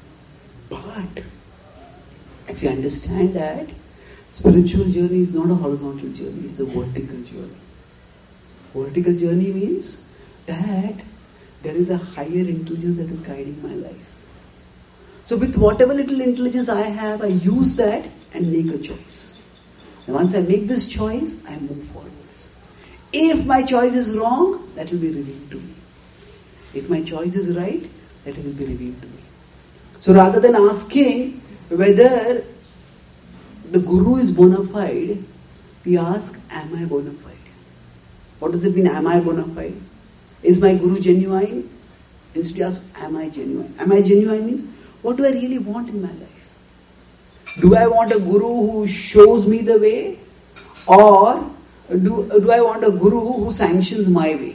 [SPEAKER 1] But if you understand that spiritual journey is not a horizontal journey, it's a vertical journey. Vertical journey means that there is a higher intelligence that is guiding my life. So with whatever little intelligence I have, I use that and make a choice. And once I make this choice, I move forwards. If my choice is wrong, that will be revealed to me. If my choice is right, that will be revealed to me. So rather than asking whether the Guru is bona fide, we ask, am I bona fide? What does it mean, am I bona fide? Is my Guru genuine? Instead we ask, am I genuine? Am I genuine means, what do I really want in my life? Do I want a Guru who shows me the way? Or do, do I want a Guru who sanctions my way?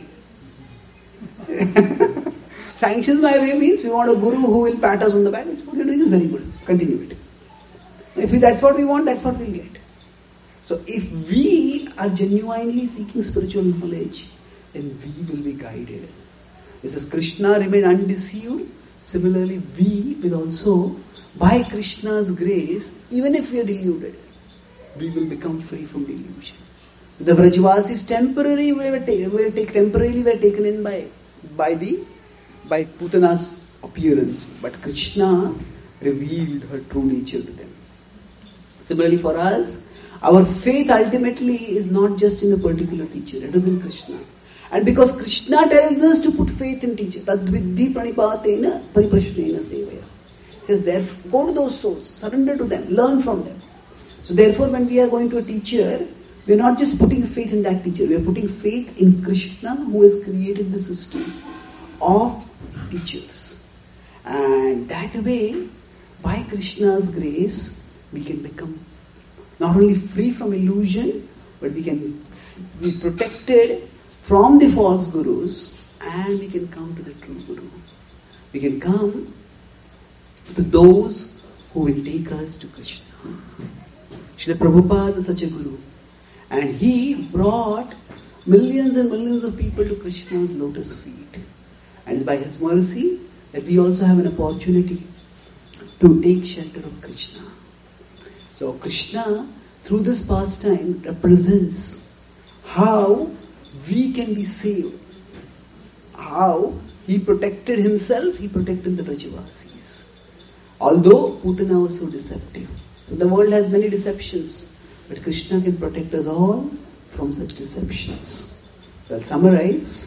[SPEAKER 1] Sanctions my way means we want a Guru who will pat us on the back. What you're doing is very good. Continue it. If that's what we want, that's what we'll get. So if we are genuinely seeking spiritual knowledge, then we will be guided. This is Krishna remain undeceived. Similarly, we will also, by Krishna's grace, even if we are deluded, we will become free from delusion. The Vrajavasis temporarily were taken, were take, temporarily were taken in by, by the by Putana's appearance, but Krishna revealed her true nature to them. Similarly, for us, our faith ultimately is not just in a particular teacher; it is in Krishna. And because Krishna tells us to put faith in teacher, tadvidhi pranipatena pariprashnena sevaya. He says, therefore, go to those souls, surrender to them, learn from them. So therefore, when we are going to a teacher, we are not just putting faith in that teacher, we are putting faith in Krishna who has created the system of teachers. And that way, by Krishna's grace, we can become not only free from illusion, but we can be protected from the false gurus, and we can come to the true guru. We can come to those who will take us to Krishna. Srila Prabhupada was such a guru, and he brought millions and millions of people to Krishna's lotus feet. And it's by his mercy that we also have an opportunity to take shelter of Krishna. So Krishna, through this pastime, represents how we can be saved. How he protected himself, he protected the Brajavasis. Although Putana was so deceptive. The world has many deceptions, but Krishna can protect us all from such deceptions. So I'll summarize.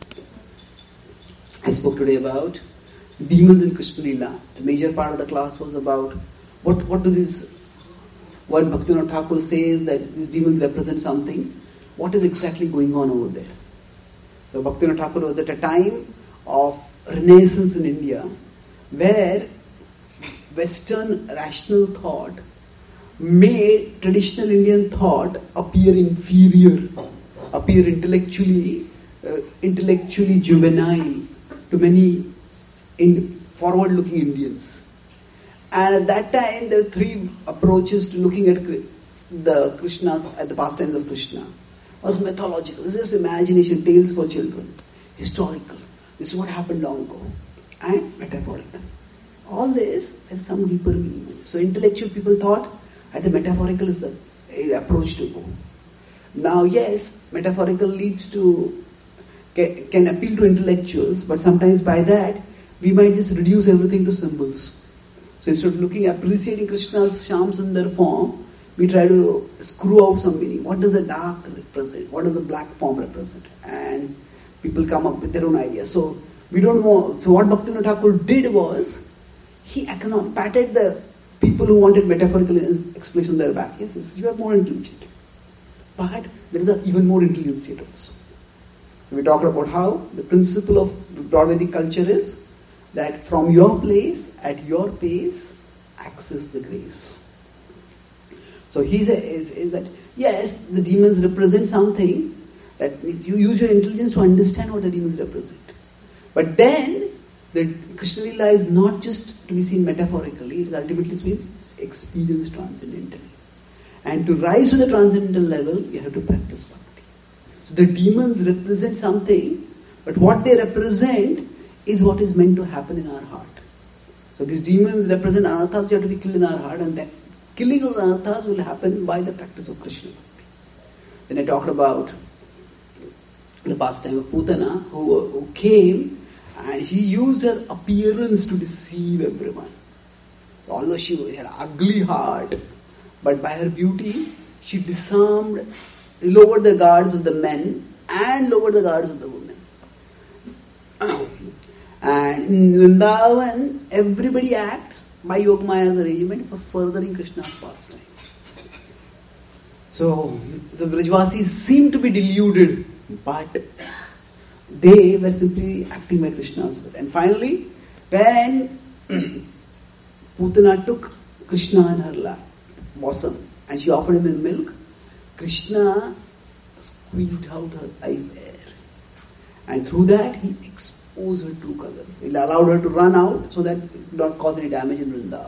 [SPEAKER 1] I spoke today about demons in Krishna Leela. The major part of the class was about what, what do these, what Bhaktivinoda Thakur says that these demons represent something. What is exactly going on over there? So Bhaktivinoda Thakur was at a time of Renaissance in India, where Western rational thought made traditional Indian thought appear inferior, appear intellectually, uh, intellectually juvenile to many in forward-looking Indians. And at that time, there were three approaches to looking at the Krishna's, at the pastimes of Krishna. It was mythological. This is just imagination, tales for children. Historical. This is what happened long ago. And metaphorical. All this has some deeper meaning. So intellectual people thought that the metaphorical is the approach to go. Now, yes, metaphorical leads to, can, can appeal to intellectuals, but sometimes by that, we might just reduce everything to symbols. So instead of looking, appreciating Krishna's Shyam Sundar form, we try to screw out some meaning. What does the dark represent? What does the black form represent? And people come up with their own ideas. So we don't know. So what Bhaktivinoda Thakur did was, he economic, patted the people who wanted metaphorical explanation on their back. Yes, yes, you are more intelligent. But there is an even more intelligence here also. So we talked about how the principle of broad Vedic culture is that from your place, at your pace, access the grace. So he says is that, yes, the demons represent something, that means you use your intelligence to understand what the demons represent. But then, the Krishna Leela is not just to be seen metaphorically, it ultimately means experience transcendentally. And to rise to the transcendental level, you have to practice bhakti. So the demons represent something, but what they represent is what is meant to happen in our heart. So these demons represent anarthas which have to be killed in our heart, and that killing of anarthas will happen by the practice of Krishna bhakti. Then I talked about the pastime of Putana, who, who came and he used her appearance to deceive everyone. So although she had an ugly heart, but by her beauty, she disarmed, lowered the guards of the men and lowered the guards of the women. And in Vrindavan, everybody acts by Yogmaya's arrangement for furthering Krishna's pastime. So the Brajavasis seem to be deluded, but they were simply acting by Krishna's will. And finally, when Putana took Krishna in her lap, bosom, and she offered him milk, Krishna squeezed out her eyewear. And through that, he exposed her true colors. He allowed her to run out so that it would not cause any damage in Vrindavan.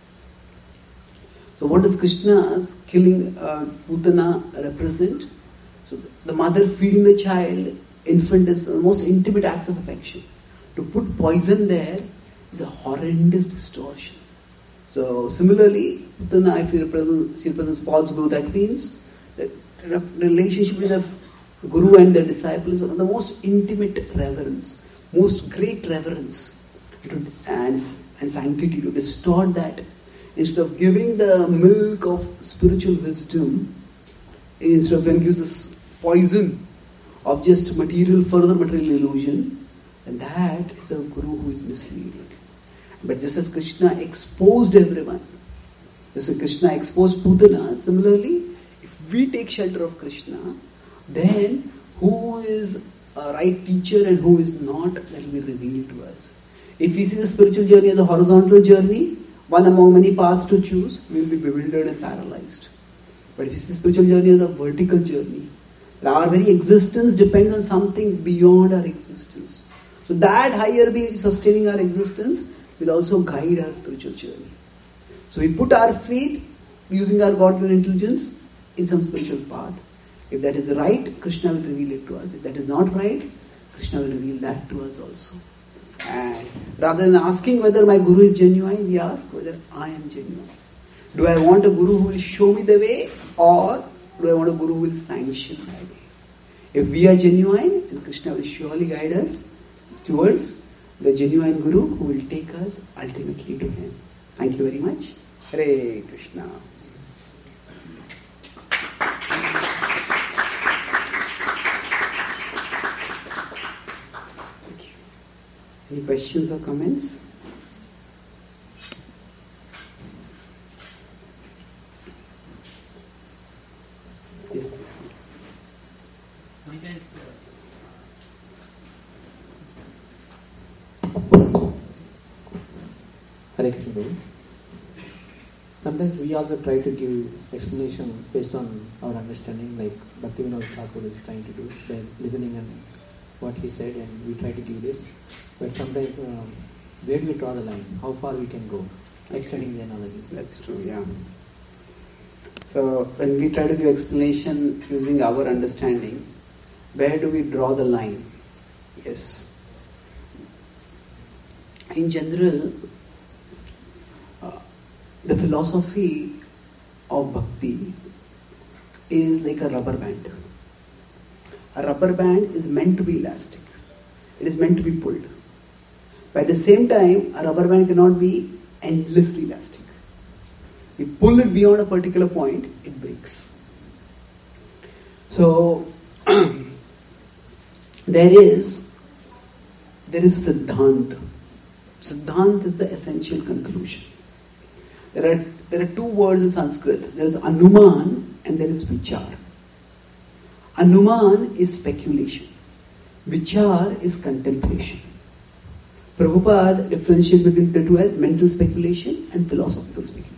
[SPEAKER 1] So what does Krishna's killing uh, Putana represent? So the mother feeding the child, infant, is the most intimate acts of affection. To put poison there is a horrendous distortion. So similarly, Putana, if she represents, she represents false guru, that means that the relationship with the guru and the disciple is of the most intimate reverence, most great reverence and, and sanctity. To distort that, instead of giving the milk of spiritual wisdom, instead of when gives this poison of just material, further material illusion, and that is a guru who is misleading. But just as Krishna exposed everyone, just as Krishna exposed Putana, similarly, if we take shelter of Krishna, then who is a right teacher and who is not, that will be revealed to us. If we see the spiritual journey as a horizontal journey, one among many paths to choose, we will be bewildered and paralyzed. But if you see spiritual journey as a vertical journey, our very existence depends on something beyond our existence. So that higher being sustaining our existence will also guide our spiritual journey. So we put our faith using our God-given intelligence in some spiritual path. If that is right, Krishna will reveal it to us. If that is not right, Krishna will reveal that to us also. And rather than asking whether my Guru is genuine, we ask whether I am genuine. Do I want a Guru who will show me the way, or do I want a Guru who will sanction my way? If we are genuine, then Krishna will surely guide us towards the genuine Guru who will take us ultimately to Him. Thank you very much. Hare Krishna. Thank you. Any questions or comments? Yes, please.
[SPEAKER 2] Sometimes
[SPEAKER 3] Hare Krishna Prabhu. Sometimes we also try to give explanation based on our understanding, like Bhaktivinoda Thakur is trying to do by listening and what he said, and we try to give this. But sometimes, uh, where do we draw the line? How far we can go? Extending the analogy.
[SPEAKER 1] That's true, yeah. So when we try to give explanation using our understanding, where do we draw the line? Yes. In general, uh, the philosophy of bhakti is like a rubber band. A rubber band is meant to be elastic. It is meant to be pulled. But at the same time, a rubber band cannot be endlessly elastic. You pull it beyond a particular point, it breaks. So there is there is Siddhant. Siddhant is the essential conclusion. There are there are two words in Sanskrit. There is Anuman and there is Vichar. Anuman is speculation. Vichar is contemplation. Prabhupada differentiates between the two as mental speculation and philosophical speculation.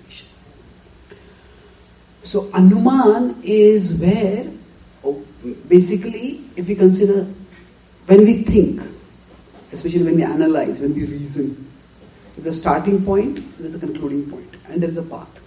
[SPEAKER 1] So Anuman is where, oh, basically, if we consider, when we think, especially when we analyze, when we reason, there's a starting point, there's a concluding point, and there is a path.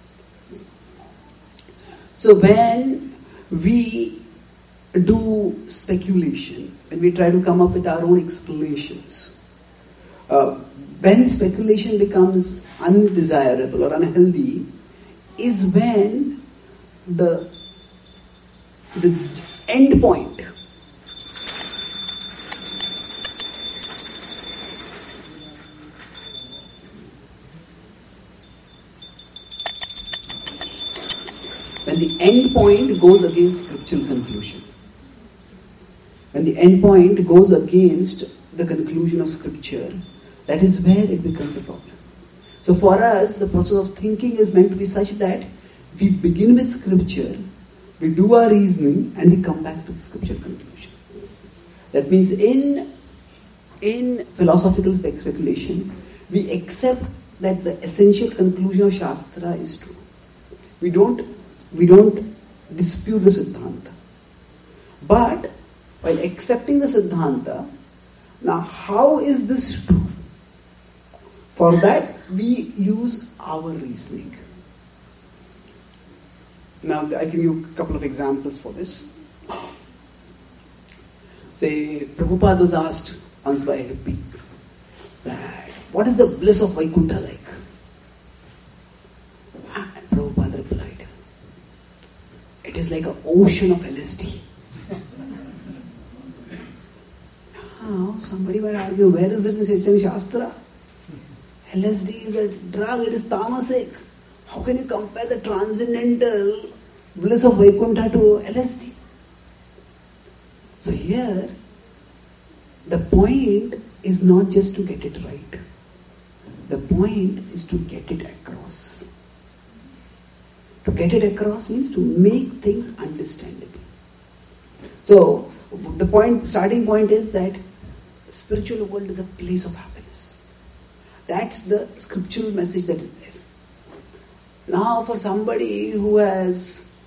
[SPEAKER 1] So when we do speculation, when we try to come up with our own explanations, uh, when speculation becomes undesirable or unhealthy, is when the the end point when the end point goes against scriptural conclusion. When the end point goes against the conclusion of scripture, that is where it becomes a problem. So for us, the process of thinking is meant to be such that we begin with scripture, we do our reasoning, and we come back to the scripture conclusion. That means in, in philosophical speculation, we accept that the essential conclusion of Shastra is true. We don't, we don't dispute the Siddhanta. But while accepting the Siddhanta, now how is this true? For that, we use our reasoning. Now, I give you a couple of examples for this. Say, Prabhupada was asked once by a hippie that, what is the bliss of Vaikuntha like? And Prabhupada replied, it is like an ocean of L S D. Now, somebody might argue, where is it in Chaitanya Shastra? L S D is a drug, it is tamasic. How can you compare the transcendental bliss of Vaikuntha to L S D? So here, the point is not just to get it right. The point is to get it across. To get it across means to make things understandable. So, the point, starting point is that the spiritual world is a place of happiness. That's the scriptural message that is there. Now, for somebody who has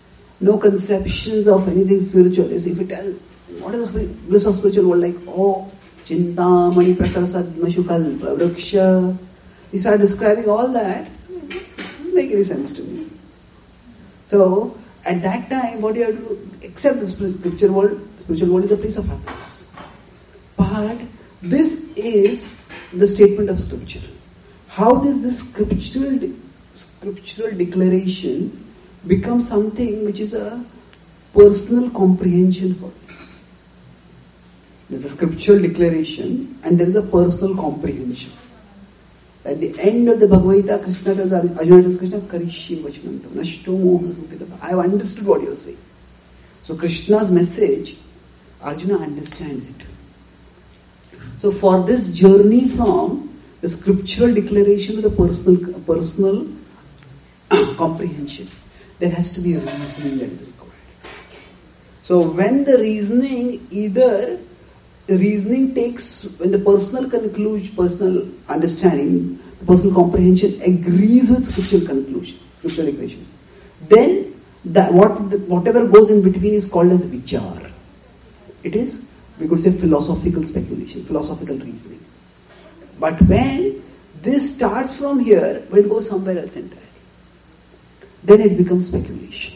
[SPEAKER 1] no conceptions of anything spiritual. If you tell, what is the bliss of spiritual world? Like, oh, Chintamani Prakarasad Mashukalpa Vriksha. You start describing all that, it doesn't make any sense to me. So, at that time, what do you have to do? Accept the spiritual world. The spiritual world is a place of happiness. But this is the statement of scripture. How does this scriptural, scriptural declaration become something which is a personal comprehension for you? There's a scriptural declaration and there is a personal comprehension. At the end of the Bhagavad Gita, Krishna tells Arjuna tells Krishna, Karishye vachanantam, nashto moha smritikata. I have understood what you are saying. So Krishna's message, Arjuna understands it. So for this journey from the scriptural declaration to the personal, personal comprehension, there has to be a reasoning that is required. So when the reasoning either The reasoning takes, when the personal conclusion, personal understanding, the personal comprehension agrees with scriptural conclusion, scriptural equation, then that what the, whatever goes in between is called as vichar. It is, we could say, philosophical speculation, philosophical reasoning. But when this starts from here, when it goes somewhere else entirely, then it becomes speculation.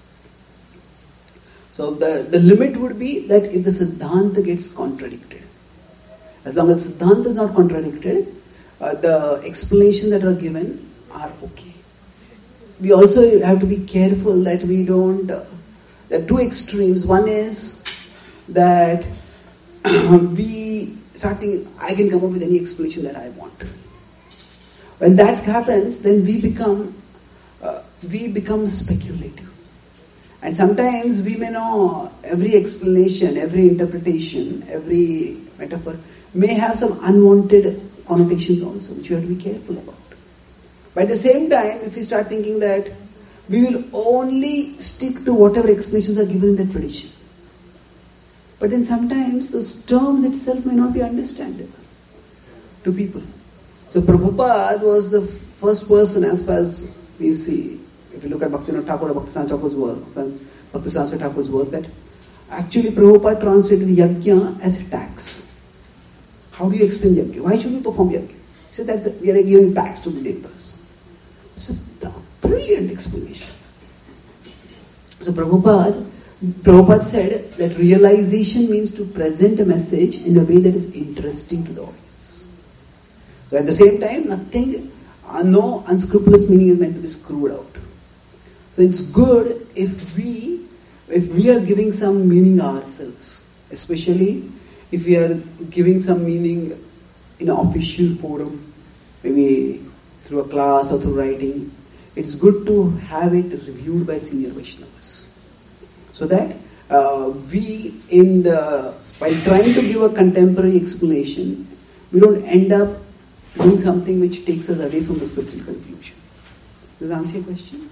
[SPEAKER 1] So the, the limit would be that if the Siddhanta gets contradicted. As long as Siddhanta is not contradicted, uh, the explanations that are given are okay. We also have to be careful that we don't, uh, there are two extremes. One is that we start thinking, I can come up with any explanation that I want. When that happens, then we become, uh, we become speculative. And sometimes we may know every explanation, every interpretation, every metaphor may have some unwanted connotations also, which we have to be careful about. But at the same time, if we start thinking that we will only stick to whatever explanations are given in the tradition. But then sometimes those terms itself may not be understandable to people. So Prabhupada was the first person, as far as we see, if you look at Bhaktivinoda Thakur or Bhaktisaranga Thakur's work, Bhaktisaranga Thakur's work, that actually Prabhupada translated yajna as a tax. How do you explain yajna? Why should we perform yajna? He said that the, we are giving tax to the devas. So, the brilliant explanation. So Prabhupada, Prabhupada said that realization means to present a message in a way that is interesting to the audience. So at the same time, nothing, uh, no unscrupulous meaning is meant to be screwed out. So it's good if we, if we are giving some meaning ourselves, especially if we are giving some meaning in an official forum, maybe through a class or through writing. It's good to have it reviewed by senior Vaishnavas, so that uh, we, in the while trying to give a contemporary explanation, we don't end up doing something which takes us away from the scriptural conclusion. Does that answer your question?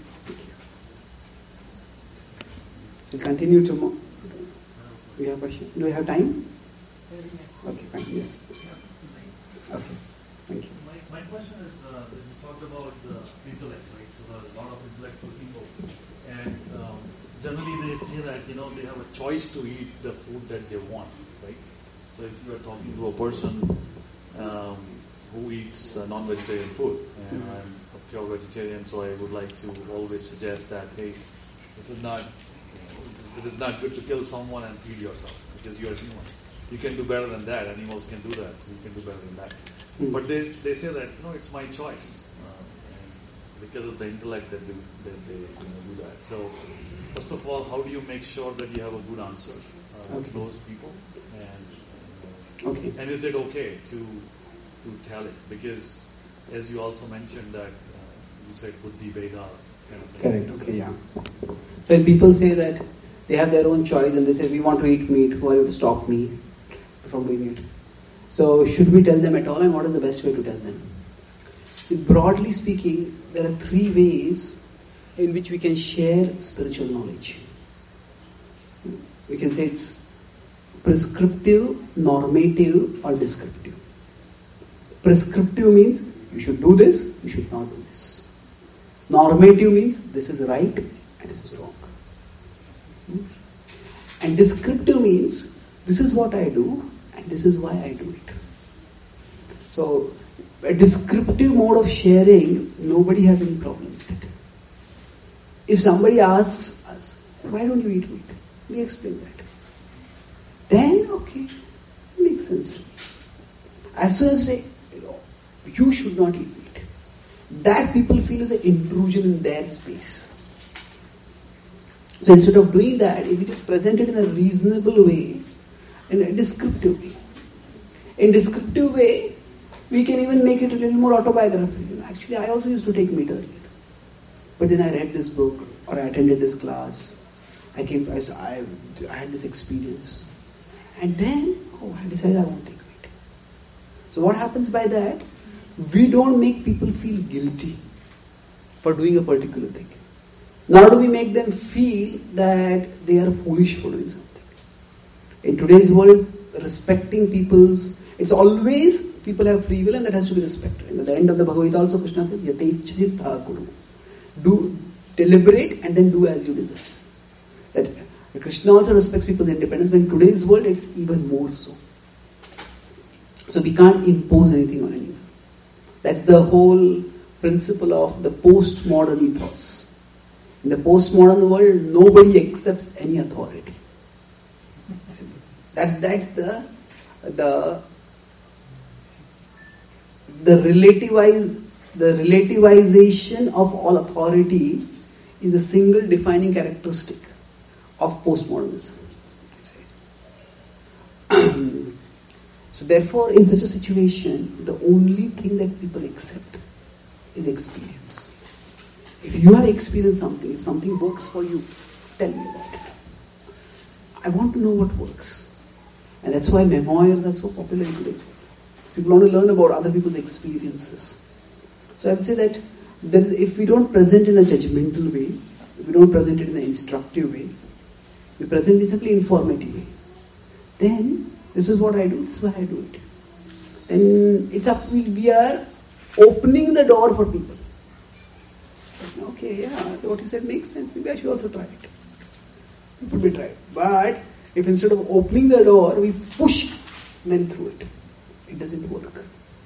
[SPEAKER 1] So we'll continue tomorrow. Do you have a question? Do we have time? Okay, fine. Yes. Okay. Thank you.
[SPEAKER 4] My, my question is, uh, you talked about the intellects, right? So there are a lot of intellectual people, and um, generally they say that, you know, they have a choice to eat the food that they want, right? So if you are talking to a person um, who eats uh, non-vegetarian food, and mm-hmm. I'm a pure vegetarian, so I would like to always suggest that, hey, this is not. It is not good to kill someone and feed yourself, because you are human. You can do better than that. Animals can do that, so you can do better than that. Mm. But they they say that, no, it's my choice, uh, and because of the intellect that they, that they you know, do that. So first of all, how do you make sure that you have a good answer uh, okay. to those people? And uh, okay. And is it okay to to tell it? Because as you also mentioned that uh, you said buddhi veda kind of thing.
[SPEAKER 1] Correct. Okay. Yeah. So when people say that they have their own choice and they say, we want to eat meat, who are you to stop me from doing it? So should we tell them at all, and what is the best way to tell them? See, broadly speaking, there are three ways in which we can share spiritual knowledge. We can say it's prescriptive, normative, or descriptive. Prescriptive means you should do this, you should not do this. Normative means this is right and this is wrong. Hmm? And descriptive means this is what I do and this is why I do it. So a descriptive mode of sharing, nobody has any problem with it. If somebody asks us, why don't you eat meat? We explain that. Then, okay, it makes sense to me. As soon as they say, you know, you should not eat meat, that people feel is an intrusion in their space. So instead of doing that, if it is presented in a reasonable way, in a descriptive way, in descriptive way, we can even make it a little more autobiographical. You know, actually, I also used to take meat earlier. But then I read this book, or I attended this class. I came, I, I, I had this experience. And then, oh, I decided I won't take meat. So what happens by that? We don't make people feel guilty for doing a particular thing. Nor do we make them feel that they are foolish for doing something. In today's world, respecting people's, it's always people have free will and that has to be respected. And at the end of the Bhagavad Gita also Krishna says, Yatechchita kuru. Do, deliberate and then do as you desire. That Krishna also respects people's independence, but in today's world it's even more so. So we can't impose anything on anyone. That's the whole principle of the postmodern ethos. In the postmodern world, nobody accepts any authority. That's that's the the the relativize the relativization of all authority is a single defining characteristic of postmodernism. So therefore, in such a situation, the only thing that people accept is experience. If you have experienced something, if something works for you, tell me about it. I want to know what works. And that's why memoirs are so popular in today's world. People want to learn about other people's experiences. So I would say that there is, if we don't present in a judgmental way, if we don't present it in an instructive way, we present it simply informative way, then this is what I do, this is why I do it. Then it's up, we, we are opening the door for people. Okay, yeah, what you said makes sense, maybe I should also try it. It would be tried. But if instead of opening the door, we push them through it, it doesn't work.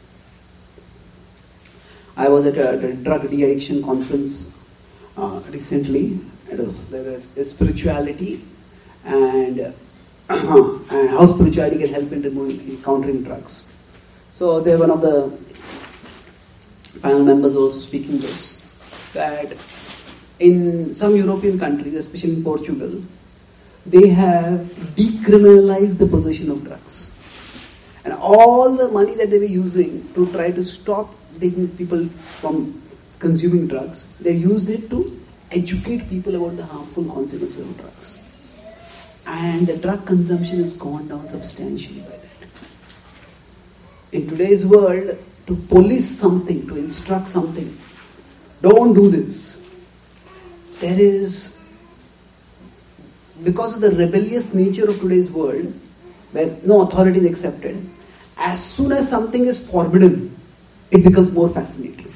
[SPEAKER 1] I was at a, a drug de-addiction conference uh, recently. It was there was spirituality and, uh, and how spirituality can help in removing, in countering drugs. So there one of the panel members also speaking this, that in some European countries, especially in Portugal, they have decriminalized the possession of drugs. And all the money that they were using to try to stop taking people from consuming drugs, they used it to educate people about the harmful consequences of drugs. And the drug consumption has gone down substantially by that. In today's world, to police something, to instruct something, don't do this. There is, because of the rebellious nature of today's world, where no authority is accepted, as soon as something is forbidden, it becomes more fascinating.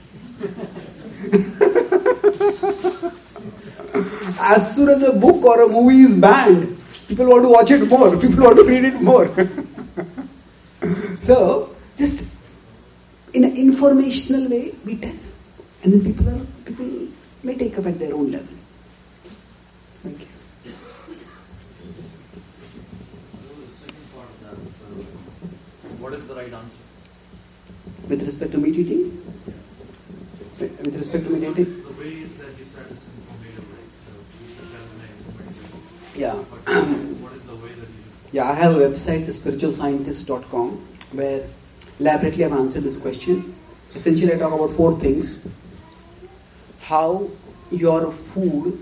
[SPEAKER 1] As soon as a book or a movie is banned, people want to watch it more, people want to read it more. So, just in an informational way, we tell. And then people are people may take up at their own level. Thank you.
[SPEAKER 4] The second part of that, so what is the right answer?
[SPEAKER 1] With respect to meat eating? With with respect to meat eating?
[SPEAKER 4] The ways that you said is informative, right? So you should tell them informative.
[SPEAKER 1] Yeah.
[SPEAKER 4] But what is the way that you should?
[SPEAKER 1] Yeah, I have a website, the spiritual scientist dot com, where elaborately I've answered this question. Essentially, I talk about four things. How your food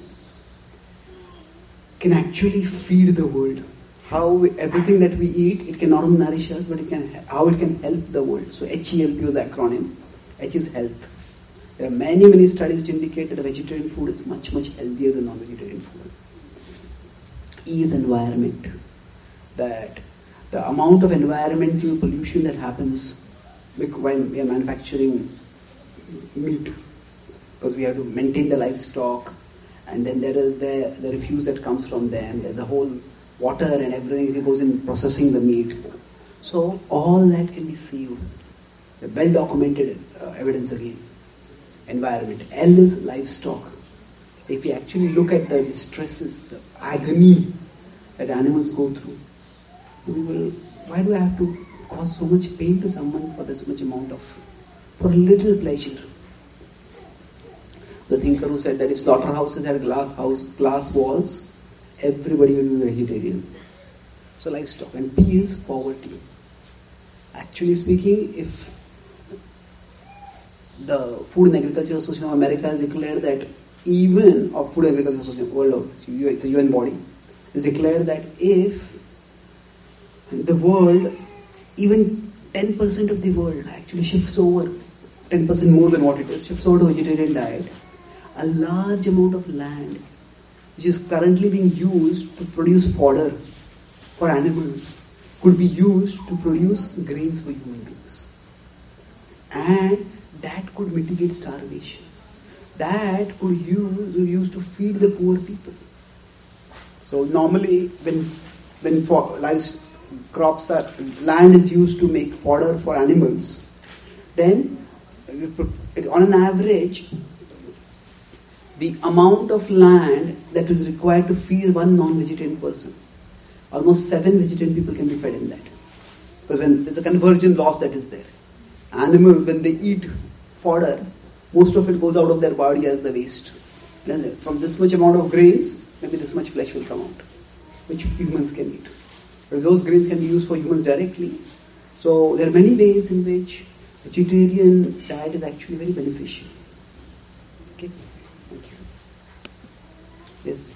[SPEAKER 1] can actually feed the world. How we, everything that we eat, it can not only nourish us, but it can how it can help the world. So H E L P was the acronym. H is health. There are many, many studies which indicate that a vegetarian food is much, much healthier than non-vegetarian food. E is environment. That the amount of environmental pollution that happens while we are manufacturing meat, because we have to maintain the livestock and then there is the, the refuse that comes from them, the, the whole water and everything goes in processing the meat. So all that can be saved. The well documented uh, evidence again. Environment. L is livestock. If we actually look at the distresses, the agony that animals go through, we will, why do I have to cause so much pain to someone for this much amount of, for a little pleasure? The thinker who said that if slaughterhouses had glass house, glass walls, everybody will be vegetarian. So livestock. And P is poverty. Actually speaking, if the Food and Agriculture Association of America has declared that even, or Food and Agriculture Association, world of, it's a U N body, has declared that if the world, even ten percent of the world actually shifts over, ten percent more than what it is, shifts over to vegetarian diet, a large amount of land which is currently being used to produce fodder for animals could be used to produce grains for human beings. And that could mitigate starvation. That could use, be used to feed the poor people. So normally when when for, lives, crops are, land is used to make fodder for animals, then on an average, the amount of land that is required to feed one non-vegetarian person, almost seven vegetarian people can be fed in that. Because when there's a conversion loss that is there. Animals, when they eat fodder, most of it goes out of their body as the waste. And from this much amount of grains, maybe this much flesh will come out, which humans can eat. But those grains can be used for humans directly. So there are many ways in which vegetarian diet is actually very beneficial. Okay, thank you. Yes.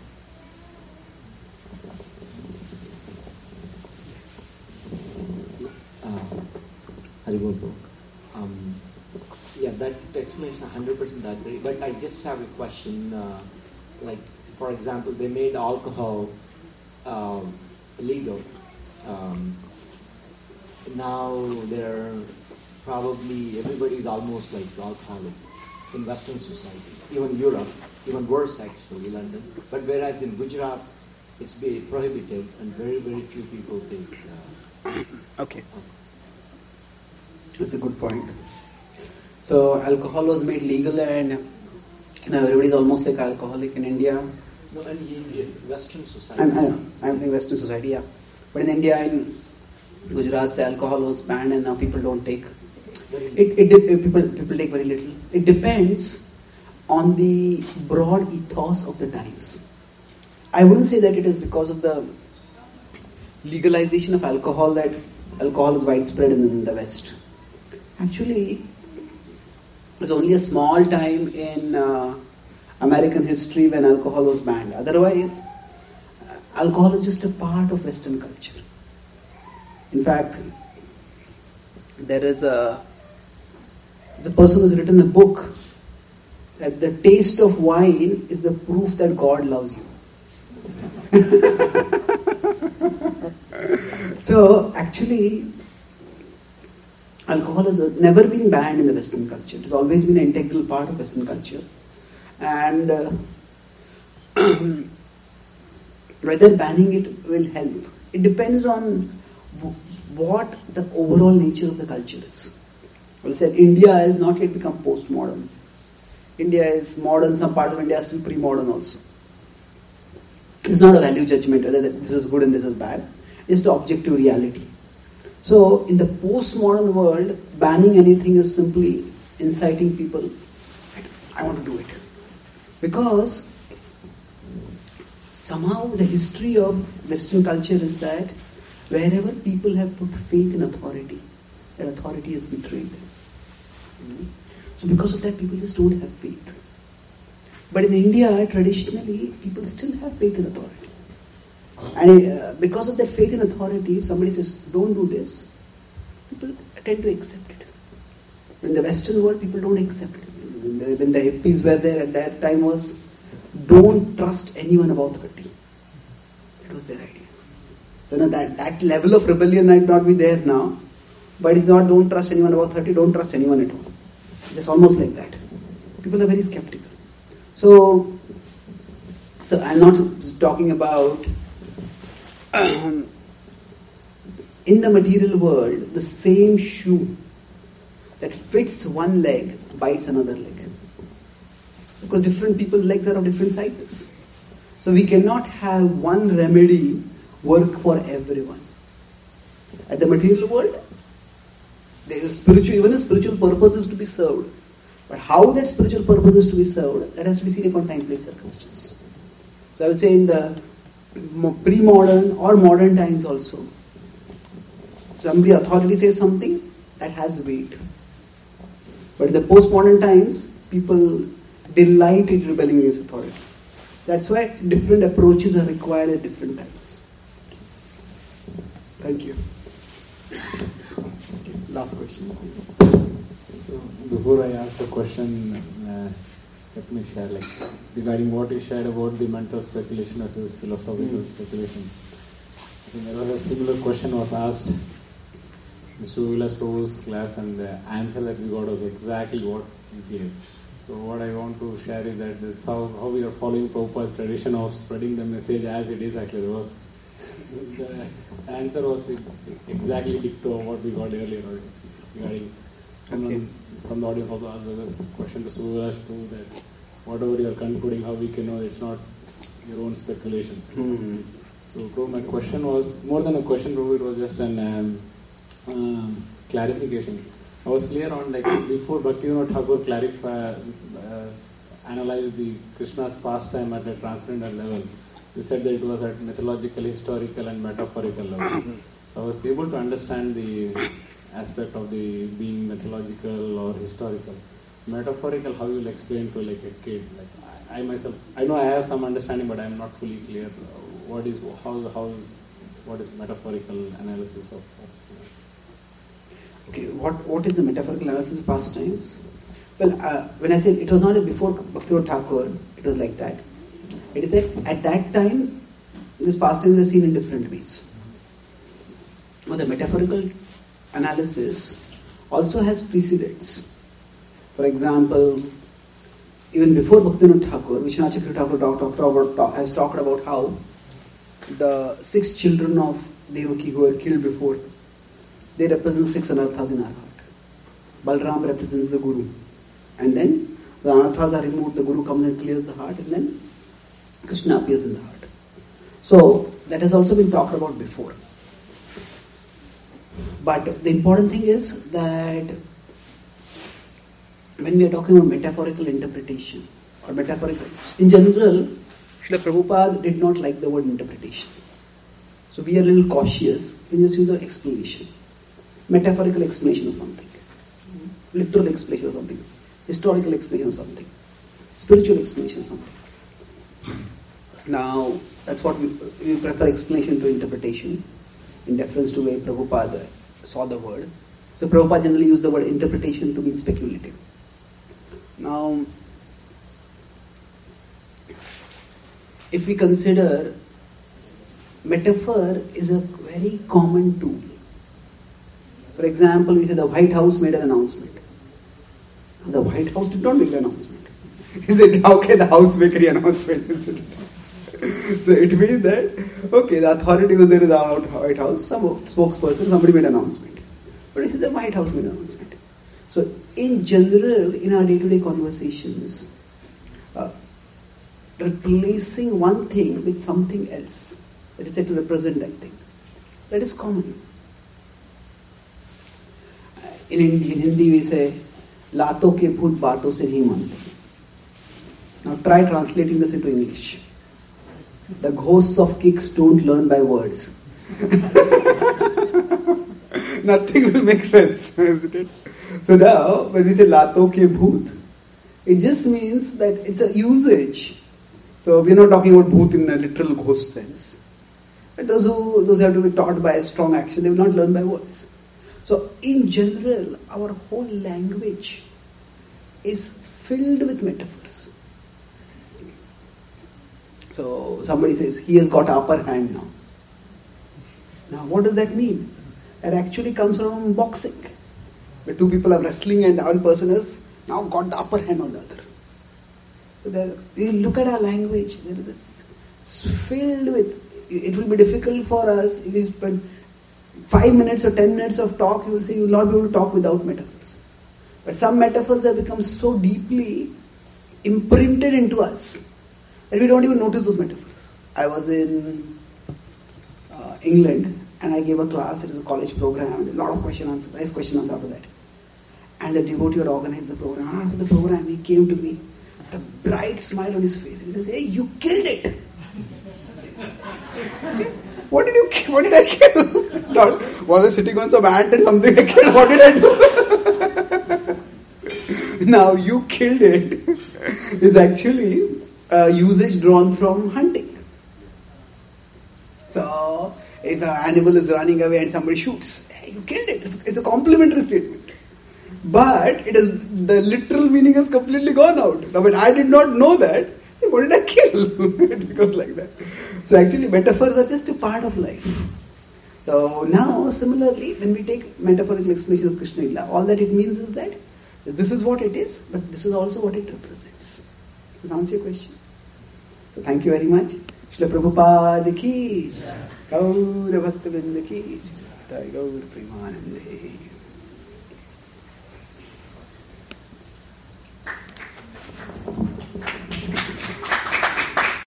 [SPEAKER 5] Uh, um, yeah, that explanation one hundred percent agree. But I just have a question. Uh, like, for example, they made alcohol um, illegal. Um, now they're probably everybody is almost like alcoholic in Western society, even Europe, even worse actually, London. But whereas in Gujarat, it's be prohibited, and very very few people take. Uh,
[SPEAKER 1] okay, that's a good point. So alcohol was made legal, and you know, everybody is almost like alcoholic in India.
[SPEAKER 5] No, and in Western society.
[SPEAKER 1] I'm, I'm, I'm in Western society, yeah. But in India, in Gujarat, say alcohol was banned, and now people don't take. It, it, it people people take very little. It depends on the broad ethos of the times. I wouldn't say that it is because of the legalization of alcohol that alcohol is widespread in the West. Actually, there's only a small time in uh, American history when alcohol was banned. Otherwise, alcohol is just a part of Western culture. In fact, there is a, there's a person who's written a book that the taste of wine is the proof that God loves you. So, actually, alcohol has never been banned in the Western culture. It has always been an integral part of Western culture. And uh, whether banning it will help, it depends on w- what the overall nature of the culture is. Well, I said India has not yet become postmodern. India is modern, some parts of India are still pre-modern also. It's not a value judgment whether this is good and this is bad. It's the objective reality. So, in the postmodern world, banning anything is simply inciting people, I want to do it. Because somehow the history of Western culture is that wherever people have put faith in authority, that authority has betrayed them. So because of that, people just don't have faith. But in India, traditionally, people still have faith in authority. And uh, because of that faith in authority, if somebody says, don't do this, people tend to accept it. In the Western world, people don't accept it. When the, when the hippies were there at that time was, don't trust anyone above thirty. That was their idea. So now that, that level of rebellion might not be there now, but it's not don't trust anyone above thirty, don't trust anyone at all. It's almost like that. People are very skeptical. So, So I'm not talking about um, in the material world, the same shoe that fits one leg bites another leg. Because different people's legs are of different sizes. So we cannot have one remedy work for everyone. At the material world, there is spiritual, even a spiritual purpose is to be served. But how that spiritual purpose is to be served, that has to be seen upon time, place, circumstance. So I would say in the pre-modern or modern times also, somebody authority says something that has weight. But in the postmodern times, people delight in rebelling against authority. That's why different approaches are required at different times. Thank you. Okay, last question.
[SPEAKER 6] So before I ask the question, uh, let me share, like, regarding what you shared about the mental speculation versus philosophical mm. speculation. I think there was a similar question was asked in Suvilas Prabhu's class, and the answer that we got was exactly what he gave. So what I want to share is that this is how, how we are following Prabhupada's tradition of spreading the message as it is. Actually, there was the answer was exactly dicto of what we got earlier regarding someone okay. from the audience also asked the question to Suvilas too, that whatever you are concluding, how we can know it's not your own speculations.
[SPEAKER 1] Mm-hmm.
[SPEAKER 6] So bro, my question was more than a question, bro, it was just an um, um, clarification. I was clear on, like, before Bhaktivinoda Thakur clarify, uh, analyzed the Krishna's pastime at a transcendental level. You said that it was at mythological, historical and metaphorical level. So I was able to understand the aspect of the being mythological or historical. Metaphorical, how you will explain to like a kid? Like I, I myself, I know I have some understanding, but I am not fully clear. What is how how what is metaphorical analysis of pastime?
[SPEAKER 1] Okay, what what is the metaphorical analysis of pastimes? Well, uh, when I said it was not before Bhaktivinoda Thakur, it was like that. It is that at that time, these pastimes were seen in different ways. Now, the metaphorical analysis also has precedents. For example, even before Bhaktivinoda Thakur, Vishwanath Chakravarti Thakur talk, talk, talk, talk, has talked about how the six children of Devaki who were killed before, they represent six anarthas in our heart. Balram represents the Guru. And then the anarthas are removed, the Guru comes and clears the heart, and then Krishna appears in the heart. So, that has also been talked about before. But the important thing is that when we are talking about metaphorical interpretation or metaphorical, in general, Srila Prabhupada did not like the word interpretation. So we are a little cautious when you use the explanation. Metaphorical explanation of something, literal explanation of something, historical explanation of something, spiritual explanation of something. Now, that's what we, we prefer explanation to interpretation in deference to the way Prabhupada saw the word. So Prabhupada generally used the word interpretation to mean speculative. Now, if we consider, metaphor is a very common tool. For example, we say the White House made an announcement. The White House did not make the announcement. He said, how can the House make an announcement? So it means that, okay, the authority was there in the White House, some spokesperson, somebody made an announcement. But he said the White House made an announcement. So in general, in our day-to-day conversations, uh, replacing one thing with something else, that is said to represent that thing, that is common. In Hindi, in Hindi we say, Lato ke bhoot baaton se nahi mante. Now try translating this into English. The ghosts of kicks don't learn by words. Nothing will make sense, isn't it? So now, when we say Lato ke bhoot, it just means that it's a usage. So we're not talking about bhoot in a literal ghost sense. But those who, those who have to be taught by a strong action, they will not learn by words. So in general, our whole language is filled with metaphors. So somebody says, he has got upper hand now. Now what does that mean? That actually comes from boxing. Where two people are wrestling and one person has now got the upper hand on the other. So there, we look at our language, there is this It's filled with, it will be difficult for us if we spend five minutes or ten minutes of talk, you will see you will not be able to talk without metaphors. But some metaphors have become so deeply imprinted into us that we don't even notice those metaphors. I was in uh, England and I gave a class, it was a college program, a lot of question answers, nice question answers after that. And the devotee had organized the program. After the program, he came to me, with a bright smile on his face. He says, "Hey, you killed it." What did you kill? What did I kill? Thought, was I sitting on some ant and something I killed? What did I do? Now, "you killed it" is actually a usage drawn from hunting. So, if an animal is running away and somebody shoots, "Hey, you killed it." It's, it's a complimentary statement. But it is, the literal meaning has completely gone out. Now, when I did not know that, what did I kill? It becomes like that. So actually metaphors are just a part of life. So now similarly, when we take metaphorical explanation of Krishna Lila, all that it means is that this is what it is, but this is also what it represents. Does that answer your question? So thank you very much. Srila Prabhupada ki, Gaura Bhakta Vrinda ki, Gaura Premanande.